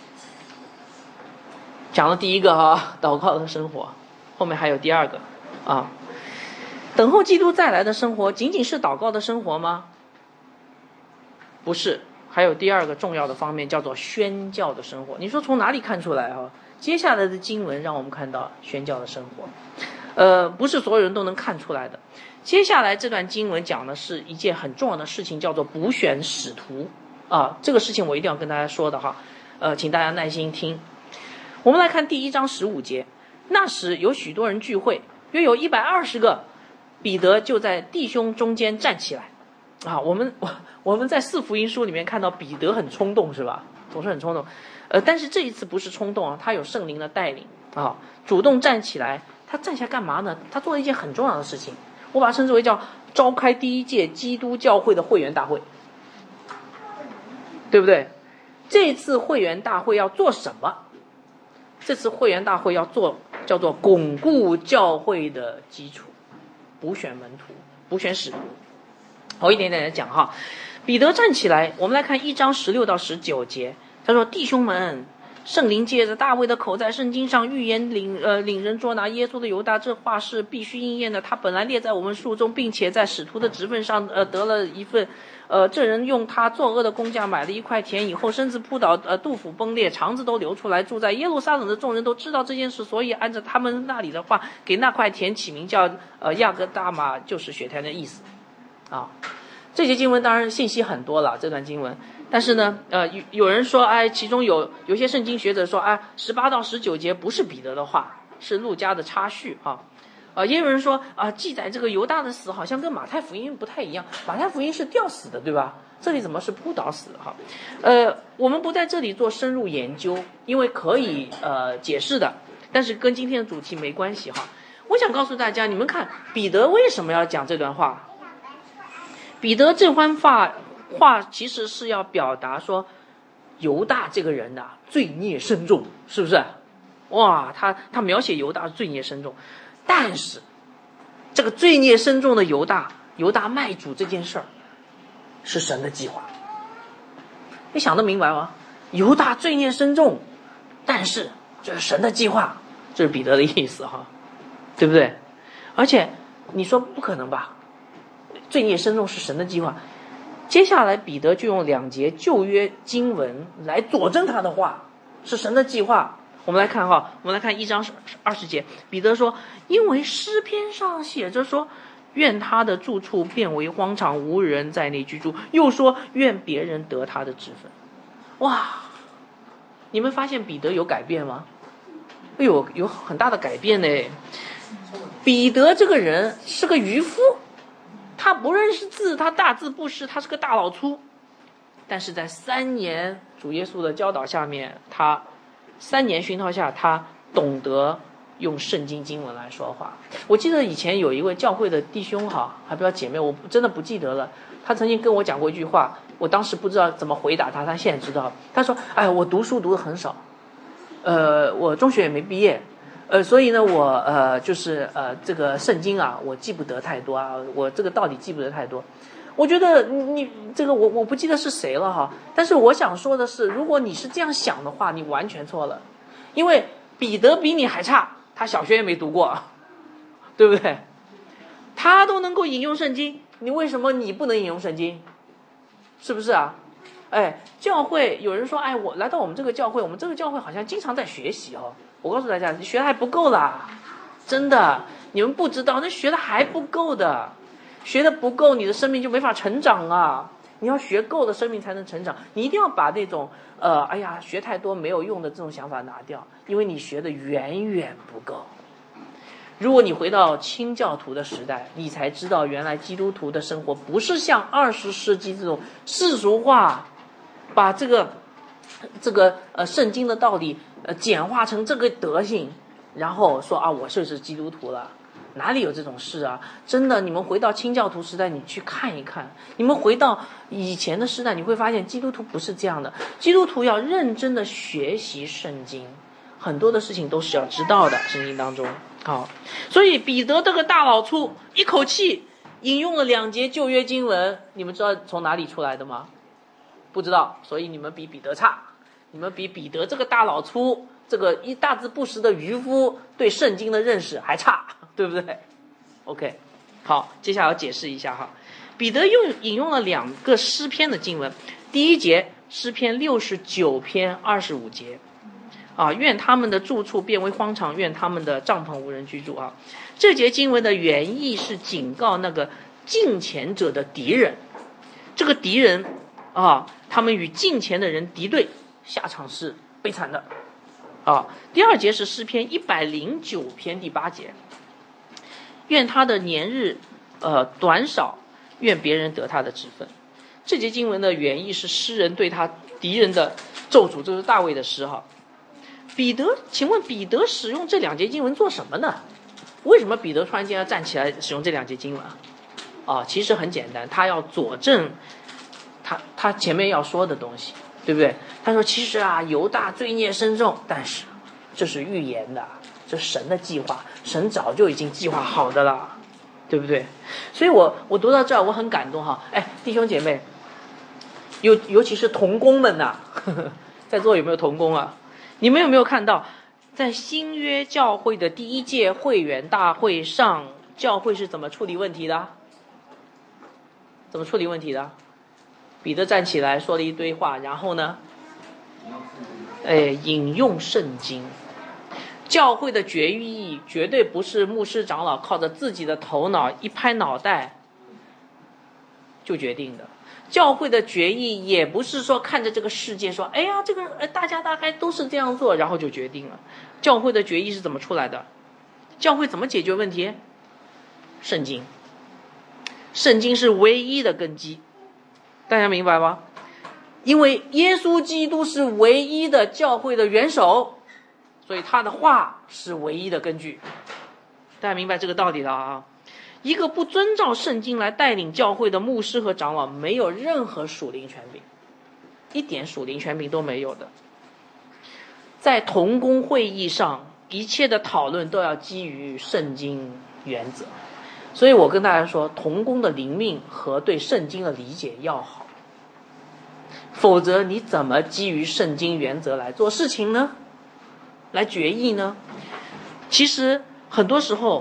讲了第一个啊，祷告的生活，后面还有第二个啊。等候基督再来的生活仅仅是祷告的生活吗？不是，还有第二个重要的方面，叫做宣教的生活。你说从哪里看出来啊？接下来的经文让我们看到宣教的生活，呃，不是所有人都能看出来的。接下来这段经文讲的是一件很重要的事情，叫做补选使徒啊。这个事情我一定要跟大家说的哈，呃，请大家耐心听。我们来看第一章十五节，那时有许多人聚会，约有一百二十个。彼得就在弟兄中间站起来啊，我们我我们在四福音书里面看到彼得很冲动，是吧？总是很冲动，呃，但是这一次不是冲动啊，他有圣灵的带领啊，主动站起来。他站起来干嘛呢？他做了一件很重要的事情，我把它称之为叫召开第一届基督教会的会员大会，对不对？这次会员大会要做什么？这次会员大会要做叫做巩固教会的基础，补选门徒，补选使徒。我一点点来讲哈。彼得站起来，我们来看一章十六到十九节，他说：弟兄们，圣灵借着大卫的口在圣经上预言领呃领人捉拿耶稣的犹大，这话是必须应验的。他本来列在我们数中，并且在使徒的职分上呃得了一份。呃，这人用他作恶的工价买了一块田，以后身子扑倒，呃，肚腹崩裂，肠子都流出来。住在耶路撒冷的众人都知道这件事，所以按照他们那里的话，给那块田起名叫呃亚各大马，就是血田的意思。啊，这节经文当然信息很多了，这段经文。但是呢，呃，有有人说，哎，其中有有些圣经学者说，哎，十八到十九节不是彼得的话，是路加的插叙啊。呃，也有人说啊、呃，记载这个犹大的死好像跟马太福音不太一样，马太福音是吊死的，对吧？这里怎么是扑倒死的哈？呃，我们不在这里做深入研究，因为可以呃解释的，但是跟今天的主题没关系哈。我想告诉大家，你们看彼得为什么要讲这段话？彼得这番话话其实是要表达说，犹大这个人呐、啊，罪孽深重，是不是？哇，他他描写犹大罪孽深重。但是这个罪孽深重的犹大犹大卖主这件事儿是神的计划，你想得明白吗？犹大罪孽深重，但是这是神的计划，这是彼得的意思哈，对不对？而且你说不可能吧？罪孽深重是神的计划。接下来彼得就用两节旧约经文来佐证他的话是神的计划。我们来看哈，我们来看一章二十节，彼得说，因为诗篇上写着说，愿他的住处变为荒场，无人在内居住，又说愿别人得他的职分。哇，你们发现彼得有改变吗？哎呦，有很大的改变呢。彼得这个人是个渔夫，他不认识字，他大字不识，他是个大老粗。但是在三年主耶稣的教导下面，他三年熏陶下，他懂得用圣经经文来说话。我记得以前有一位教会的弟兄哈，还不知道姐妹，我真的不记得了。他曾经跟我讲过一句话，我当时不知道怎么回答他，他现在知道。他说：“哎，我读书读得很少，呃，我中学也没毕业，呃，所以呢，我呃就是呃这个圣经啊，我记不得太多啊，我这个道理记不得太多。”我觉得你这个我我不记得是谁了哈，但是我想说的是，如果你是这样想的话，你完全错了，因为彼得比你还差，他小学也没读过，对不对？他都能够引用圣经，你为什么你不能引用圣经？是不是啊？哎，教会有人说，哎，我来到我们这个教会，我们这个教会好像经常在学习哦。我告诉大家，你学的还不够啦，真的，你们不知道，那学的还不够的。学的不够，你的生命就没法成长啊！你要学够了，生命才能成长。你一定要把那种呃，哎呀，学太多没有用的这种想法拿掉，因为你学的远远不够。如果你回到清教徒的时代，你才知道原来基督徒的生活不是像二十世纪这种世俗化，把这个这个呃圣经的道理呃简化成这个德性，然后说啊，我就是基督徒了。哪里有这种事啊？真的，你们回到清教徒时代，你去看一看。你们回到以前的时代，你会发现基督徒不是这样的。基督徒要认真的学习圣经，很多的事情都是要知道的。圣经当中，好，所以彼得这个大老粗一口气引用了两节旧约经文，你们知道从哪里出来的吗？不知道，所以你们比彼得差，你们比彼得这个大老粗，这个一大字不识的渔夫对圣经的认识还差。对不对 ？OK， 好，接下来要解释一下哈。彼得又引用了两个诗篇的经文，第一节诗篇六十九篇二十五节，啊，愿他们的住处变为荒场，愿他们的帐篷无人居住啊。这节经文的原意是警告那个敬虔者的敌人，这个敌人啊，他们与敬虔的人敌对，下场是悲惨的啊。第二节是诗篇一百零九篇第八节。愿他的年日呃短少，愿别人得他的职分。这节经文的原意是诗人对他敌人的咒诅，这是大卫的诗哈。彼得，请问彼得使用这两节经文做什么呢？为什么彼得突然间要站起来使用这两节经文啊？啊，其实很简单，他要佐证他他前面要说的东西，对不对？他说其实啊，犹大罪孽深重，但是这是预言的，这是神的计划，神早就已经计划好的了，对不对？所以我我读到这儿我很感动哈。哎，弟兄姐妹，尤尤其是同工们呐、啊，在座有没有同工啊？你们有没有看到，在新约教会的第一届会员大会上，教会是怎么处理问题的？怎么处理问题的？彼得站起来说了一堆话，然后呢，哎，引用圣经。教会的决议绝对不是牧师长老靠着自己的头脑一拍脑袋就决定的，教会的决议也不是说看着这个世界说，哎呀，这个大家大概都是这样做，然后就决定了。教会的决议是怎么出来的？教会怎么解决问题？圣经，圣经是唯一的根基，大家明白吗？因为耶稣基督是唯一的教会的元首，所以他的话是唯一的根据，大家明白这个道理了啊？一个不遵照圣经来带领教会的牧师和长老，没有任何属灵权柄，一点属灵权柄都没有的。在同工会议上，一切的讨论都要基于圣经原则，所以我跟大家说，同工的灵命和对圣经的理解要好，否则你怎么基于圣经原则来做事情呢？来决议呢？其实很多时候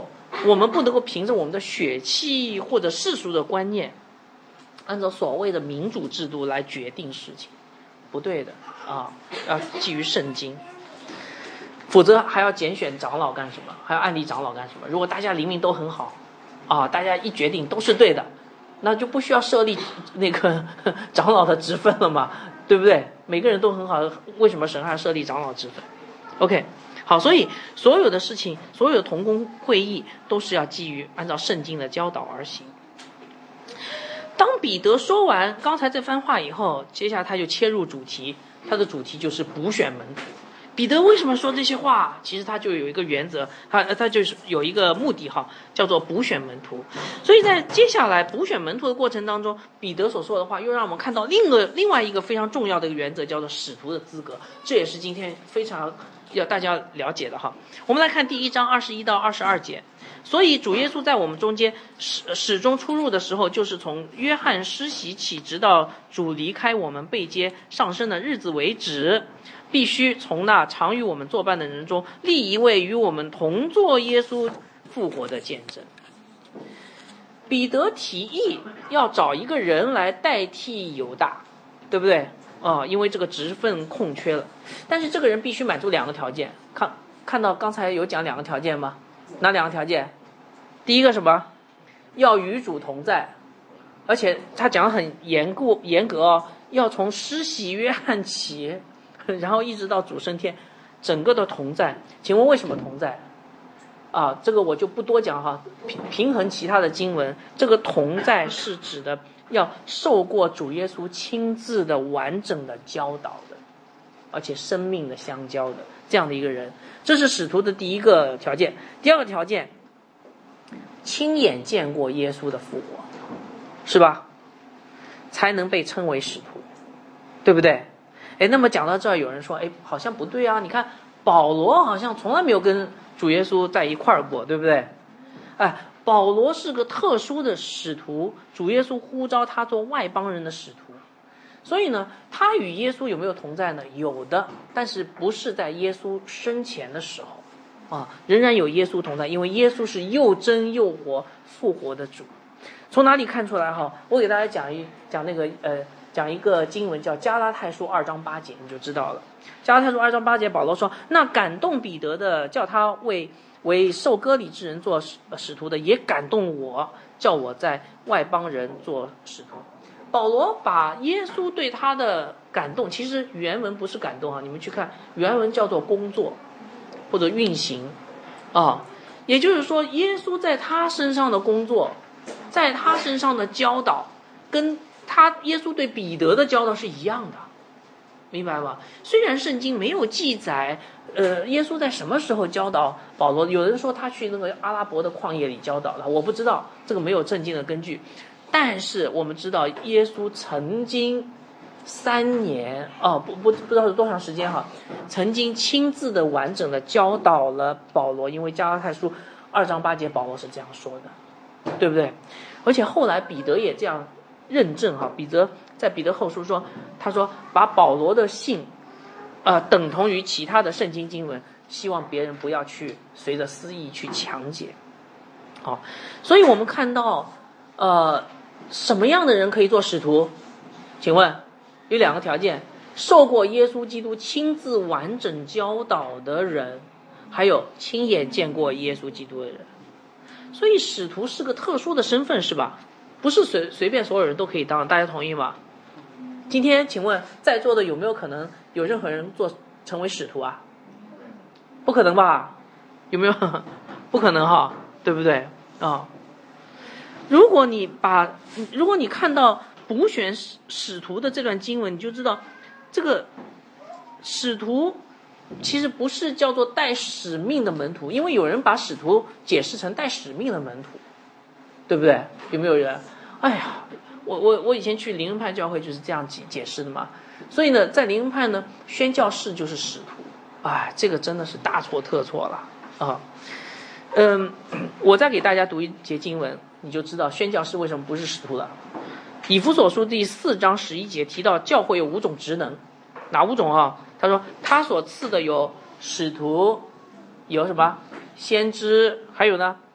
我们不能够凭着我们的血气或者世俗的观念，按照所谓的民主制度来决定事情，不对的啊！要基于圣经，否则还要拣选长老干什么？还要按立长老干什么？如果大家灵命都很好，啊，大家一决定都是对的，那就不需要设立那个长老的职分了嘛，对不对？每个人都很好，为什么神还设立长老职分 ？OK。好，所以所有的事情，所有的同工会议都是要基于按照圣经的教导而行。当彼得说完刚才这番话以后，接下来他就切入主题，他的主题就是补选门徒。彼得为什么说这些话？其实他就有一个原则，他他就是有一个目的哈，叫做补选门徒。所以在接下来补选门徒的过程当中，彼得所说的话又让我们看到另一个另外一个非常重要的一个原则，叫做使徒的资格。这也是今天非常要大家了解的哈。我们来看第一章二十一到二十二节。所以主耶稣在我们中间始始终出入的时候，就是从约翰施洗起，直到主离开我们被接上升的日子为止，必须从那常与我们作伴的人中立一位与我们同作耶稣复活的见证。彼得提议要找一个人来代替犹大，对不对？啊、哦，因为这个职分空缺了，但是这个人必须满足两个条件。看看到刚才有讲两个条件吗？哪两个条件？第一个什么？要与主同在，而且他讲得很严固严格哦，要从施洗约翰起，然后一直到主升天，整个的同在。请问为什么同在？啊，这个我就不多讲哈。平平衡其他的经文，这个同在是指的要受过主耶稣亲自的完整的教导的，而且生命的相交的这样的一个人，这是使徒的第一个条件。第二个条件，亲眼见过耶稣的复活，是吧？才能被称为使徒，对不对？哎，那么讲到这儿，有人说，哎，好像不对啊！你看保罗好像从来没有跟主耶稣在一块儿过，对不对？哎，保罗是个特殊的使徒，主耶稣呼召他做外邦人的使徒，所以呢，他与耶稣有没有同在呢？有的，但是不是在耶稣生前的时候啊，仍然有耶稣同在，因为耶稣是又真又活复活的主。从哪里看出来哈？我给大家讲一讲那个呃，讲一个经文叫加拉太书二章八节，你就知道了。加拉太书二章八节，保罗说：“那感动彼得的，叫他为为受割礼之人做使徒的，也感动我，叫我在外邦人做使徒。”保罗把耶稣对他的感动，其实原文不是感动啊，你们去看原文叫做工作或者运行啊，也就是说，耶稣在他身上的工作，在他身上的教导，跟他耶稣对彼得的教导是一样的，明白吗？虽然圣经没有记载，呃，耶稣在什么时候教导保罗，有人说他去那个阿拉伯的旷野里教导了，我不知道，这个没有正经的根据。但是我们知道，耶稣曾经三年哦，不不不知道是多长时间哈，曾经亲自的完整的教导了保罗，因为加拉太书二章八节，保罗是这样说的，对不对？而且后来彼得也这样认证哈，彼得在彼得后书说，他说把保罗的信，呃，等同于其他的圣经经文，希望别人不要去随着私意去强解。好，所以我们看到，呃。什么样的人可以做使徒？请问有两个条件：受过耶稣基督亲自完整教导的人，还有亲眼见过耶稣基督的人。所以使徒是个特殊的身份，是吧？不是随随便所有人都可以当，大家同意吗？今天请问在座的有没有可能有任何人做成为使徒啊？不可能吧？有没有？不可能哈，对不对啊？哦，如果你把，如果你看到补选使使徒的这段经文，你就知道，这个使徒其实不是叫做带使命的门徒，因为有人把使徒解释成带使命的门徒，对不对？有没有人？哎呀，我我我以前去灵恩派教会就是这样解解释的嘛。所以呢，在灵恩派呢，宣教士就是使徒，哎，这个真的是大错特错了啊。嗯，我再给大家读一节经文，你就知道宣教士为什么不是使徒了。以弗所书第四章十一节提到教会有五种职能，哪五种啊？他说他所赐的有使徒，有什么先知，还有呢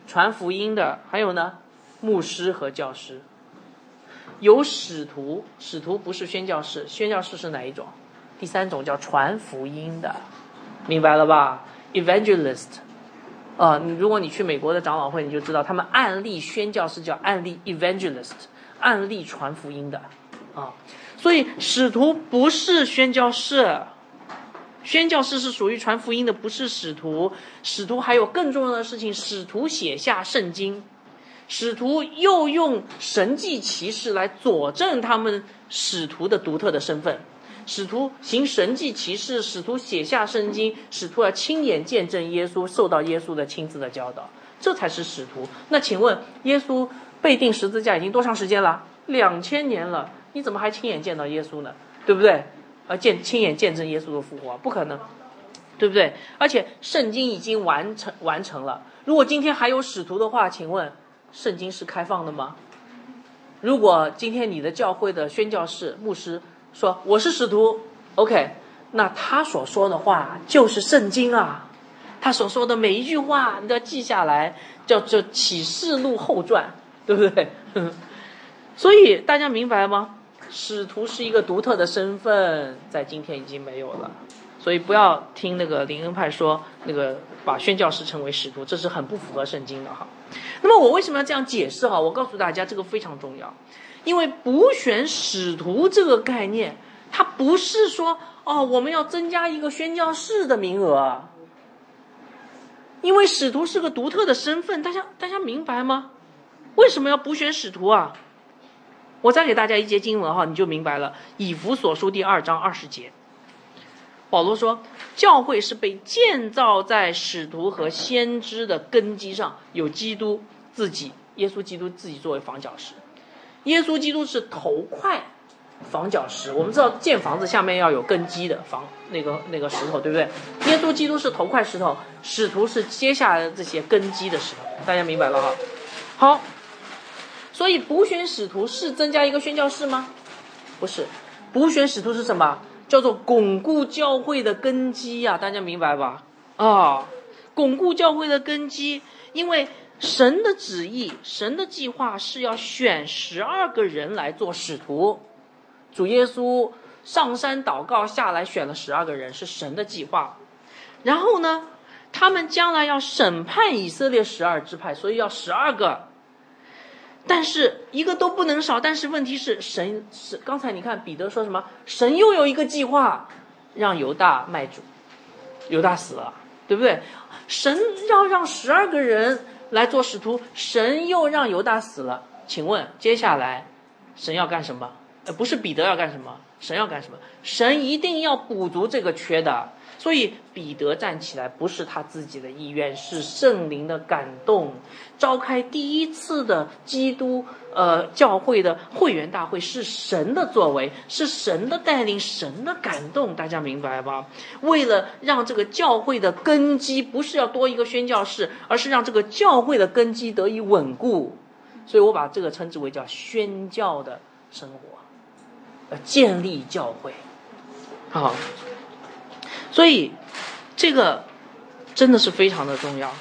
传福音的，还有呢，牧师和教师。有使徒，使徒不是宣教士，宣教士是哪一种？第三种叫传福音的，明白了吧 ？Evangelist， 啊、呃，如果你去美国的长老会，你就知道他们按例宣教士叫按例 Evangelist， 按例传福音的，啊、呃，所以使徒不是宣教士，宣教士是属于传福音的，不是使徒。使徒还有更重要的事情，使徒写下圣经。使徒又用神迹奇事来佐证他们使徒的独特的身份。使徒行神迹奇事，使徒写下圣经，使徒要亲眼见证耶稣，受到耶稣的亲自的教导，这才是使徒。那请问，耶稣被钉十字架已经多长时间了？两千年了，你怎么还亲眼见到耶稣呢？对不对？而见亲眼见证耶稣的复活，不可能，对不对？而且圣经已经完成完成了。如果今天还有使徒的话，请问圣经是开放的吗？如果今天你的教会的宣教士、牧师说我是使徒 ，OK， 那他所说的话就是圣经啊，他所说的每一句话你都要记下来，叫做启示录后传，对不对？所以大家明白吗？使徒是一个独特的身份，在今天已经没有了。所以不要听那个灵恩派说那个把宣教士称为使徒，这是很不符合圣经的哈。那么我为什么要这样解释哈？我告诉大家，这个非常重要，因为补选使徒这个概念，它不是说哦我们要增加一个宣教士的名额，因为使徒是个独特的身份，大家大家明白吗？为什么要补选使徒啊？我再给大家一节经文哈，你就明白了。以弗所书第二章二十节。保罗说，教会是被建造在使徒和先知的根基上，有基督自己，耶稣基督自己作为房角石。耶稣基督是头块房角石，我们知道建房子下面要有根基的房，那个那个石头，对不对？耶稣基督是头块石头，使徒是接下来的这些根基的石头，大家明白了哈？好，所以补选使徒是增加一个宣教士吗？不是，补选使徒是什么？叫做巩固教会的根基呀、啊，大家明白吧？啊，巩固教会的根基，因为神的旨意、神的计划是要选十二个人来做使徒。主耶稣上山祷告下来，选了十二个人，是神的计划。然后呢，他们将来要审判以色列十二支派，所以要十二个。但是一个都不能少，但是问题是神是刚才你看彼得说什么？神又有一个计划，让犹大卖主，犹大死了，对不对？神要让十二个人来做使徒，神又让犹大死了。请问接下来神要干什么？呃，不是彼得要干什么，神要干什么？神一定要补足这个缺的。所以彼得站起来不是他自己的意愿，是圣灵的感动。召开第一次的基督呃教会的会员大会是神的作为，是神的带领，神的感动，大家明白吧？为了让这个教会的根基不是要多一个宣教士，而是让这个教会的根基得以稳固，所以我把这个称之为叫宣教的生活，呃，建立教会。好，所以这个真的是非常的重要。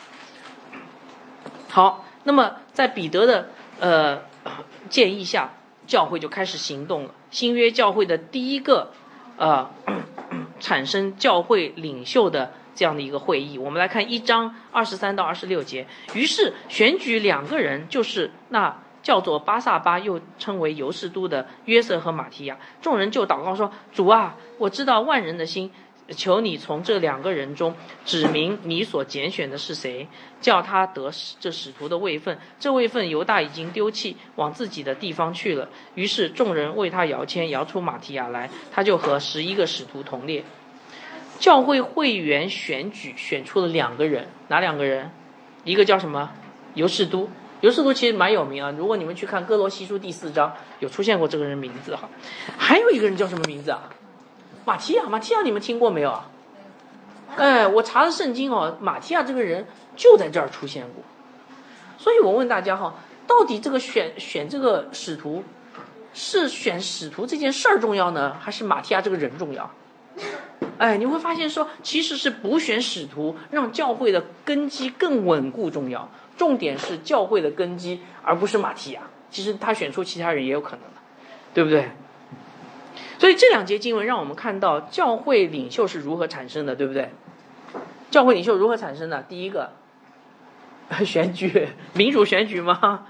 好，那么在彼得的呃建议下，教会就开始行动了。新约教会的第一个呃产生教会领袖的这样的一个会议，我们来看一章二十三到二十六节。于是选举两个人，就是那叫做巴撒巴，又称为犹士都的约瑟和马提亚。众人就祷告说：主啊，我知道万人的心，求你从这两个人中指明你所拣选的是谁，叫他得这使徒的位分。这位分犹大已经丢弃，往自己的地方去了。于是众人为他摇签，摇出马提亚来，他就和十一个使徒同列。教会会员选举选出了两个人，哪两个人？一个叫什么？犹士都。犹士都其实蛮有名啊，如果你们去看哥罗西书第四章，有出现过这个人名字哈。还有一个人叫什么名字啊？马提亚，马提亚你们听过没有啊？哎，我查了圣经哦，马提亚这个人就在这儿出现过。所以我问大家哈，到底这个选选这个使徒，是选使徒这件事儿重要呢，还是马提亚这个人重要？哎，你会发现说，其实是补选使徒，让教会的根基更稳固重要。 重点是教会的根基，而不是马提亚。其实他选出其他人也有可能的，对不对？所以这两节经文让我们看到教会领袖是如何产生的，对不对？教会领袖如何产生的？第一个，选举，民主选举吗？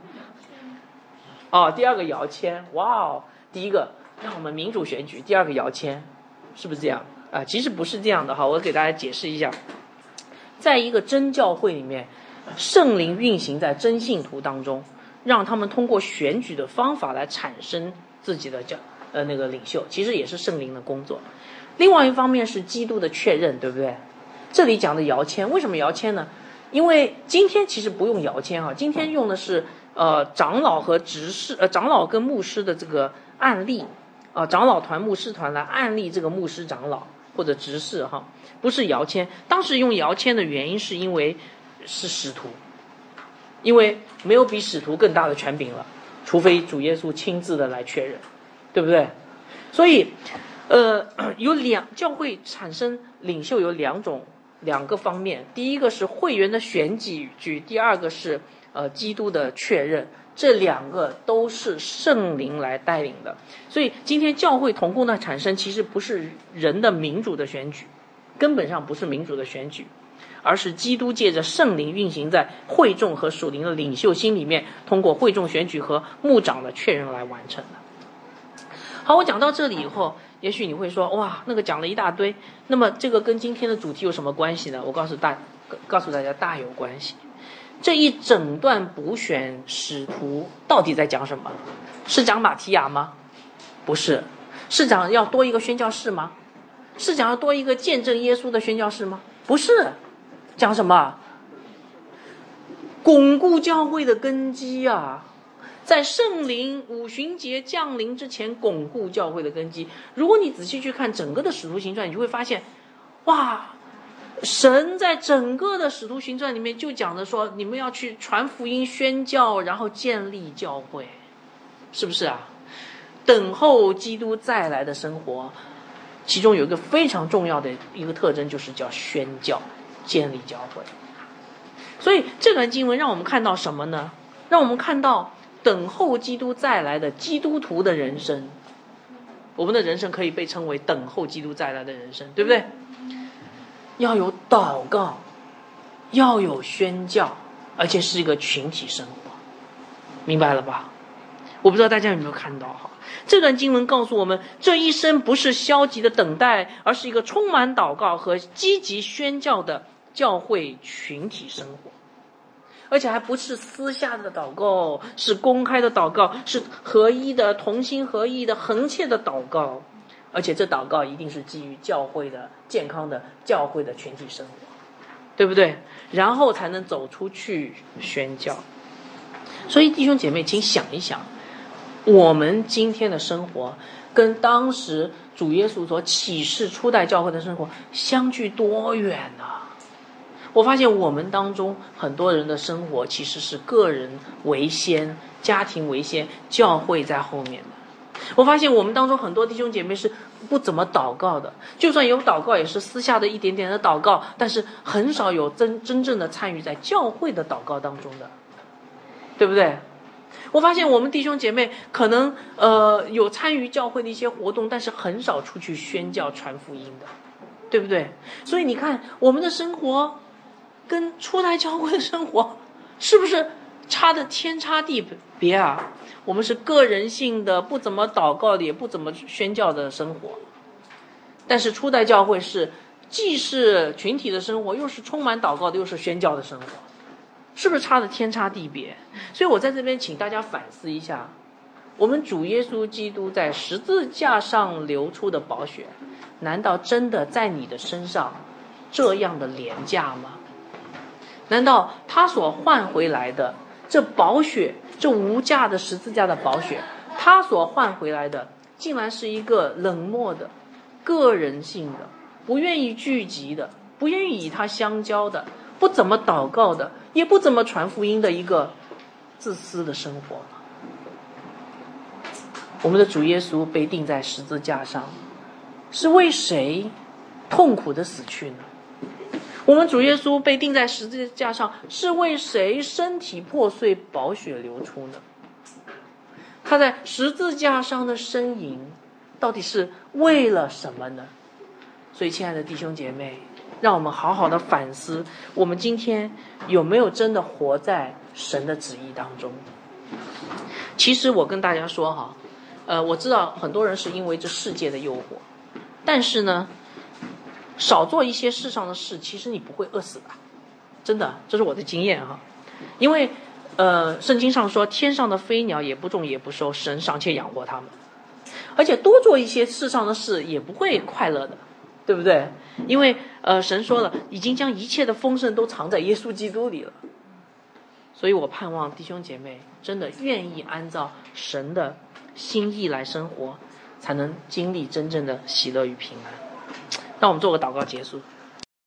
哦，第二个摇签，哇哦！第一个让我们民主选举，第二个摇签，是不是这样啊？其实不是这样的哈，我给大家解释一下。在一个真教会里面，圣灵运行在真信徒当中，让他们通过选举的方法来产生自己的教呃那个领袖，其实也是圣灵的工作。另外一方面是基督的确认，对不对？这里讲的摇签，为什么摇签呢？因为今天其实不用摇签啊，今天用的是呃长老和执事呃长老跟牧师的这个案例啊、呃，长老团牧师团来案例这个牧师长老或者执事哈，不是摇签。当时用摇签的原因是因为是使徒，因为没有比使徒更大的权柄了，除非主耶稣亲自的来确认，对不对？所以呃有两教会产生领袖有两种两个方面，第一个是会员的选举，第二个是呃基督的确认，这两个都是圣灵来带领的。所以今天教会同工的产生其实不是人的民主的选举，根本上不是民主的选举，而是基督借着圣灵运行在会众和属灵的领袖心里面，通过会众选举和牧长的确认来完成的。好，我讲到这里以后，也许你会说，哇，那个讲了一大堆，那么这个跟今天的主题有什么关系呢？我告诉大告诉大家大有关系。这一整段补选使徒到底在讲什么？是讲马提亚吗？不是。是讲要多一个宣教士吗？是讲要多一个见证耶稣的宣教士吗？不是。讲什么？巩固教会的根基啊，在圣灵五旬节降临之前巩固教会的根基。如果你仔细去看整个的使徒行传，你就会发现，哇，神在整个的使徒行传里面就讲的说，你们要去传福音宣教，然后建立教会，是不是啊？等候基督再来的生活，其中有一个非常重要的一个特征，就是叫宣教，建立教会。所以这段经文让我们看到什么呢？让我们看到等候基督再来的基督徒的人生。我们的人生可以被称为等候基督再来的人生，对不对？要有祷告，要有宣教，而且是一个群体生活，明白了吧？我不知道大家有没有看到哈？这段经文告诉我们，这一生不是消极的等待，而是一个充满祷告和积极宣教的教会群体生活。而且还不是私下的祷告，是公开的祷告，是合一的、同心合意的、恒切的祷告。而且这祷告一定是基于教会的健康的教会的群体生活，对不对？然后才能走出去宣教。所以弟兄姐妹，请想一想，我们今天的生活跟当时主耶稣所启示初代教会的生活相距多远啊！我发现我们当中很多人的生活其实是个人为先，家庭为先，教会在后面的。我发现我们当中很多弟兄姐妹是不怎么祷告的，就算有祷告也是私下的一点点的祷告，但是很少有真真正的参与在教会的祷告当中的，对不对？我发现我们弟兄姐妹可能呃有参与教会的一些活动，但是很少出去宣教传福音的，对不对？所以你看我们的生活跟初代教会的生活是不是差的天差地别啊？我们是个人性的，不怎么祷告的，也不怎么宣教的生活。但是初代教会是既是群体的生活，又是充满祷告的，又是宣教的生活，是不是差的天差地别？所以我在这边请大家反思一下，我们主耶稣基督在十字架上流出的宝血，难道真的在你的身上这样的廉价吗？难道他所换回来的这宝血，这无价的十字架的宝血，他所换回来的竟然是一个冷漠的、个人性的、不愿意聚集的、不愿意与他相交的、不怎么祷告的、也不怎么传福音的一个自私的生活吗？我们的主耶稣被钉在十字架上，是为谁痛苦的死去呢？ 我们主耶稣被钉在十字架上，是为谁身体破碎，宝血流出呢？他在十字架上的身影，到底是为了什么呢？所以，亲爱的弟兄姐妹，让我们好好的反思，我们今天有没有真的活在神的旨意当中？其实我跟大家说哈，呃，我知道很多人是因为这世界的诱惑，但是呢，少做一些世上的事，其实你不会饿死的，真的，这是我的经验哈。因为呃，圣经上说，天上的飞鸟也不种也不收，神尚且养活它们。而且多做一些世上的事也不会快乐的，对不对？因为呃，神说了，已经将一切的丰盛都藏在耶稣基督里了。所以我盼望弟兄姐妹真的愿意按照神的心意来生活，才能经历真正的喜乐与平安。让我们做个祷告结束。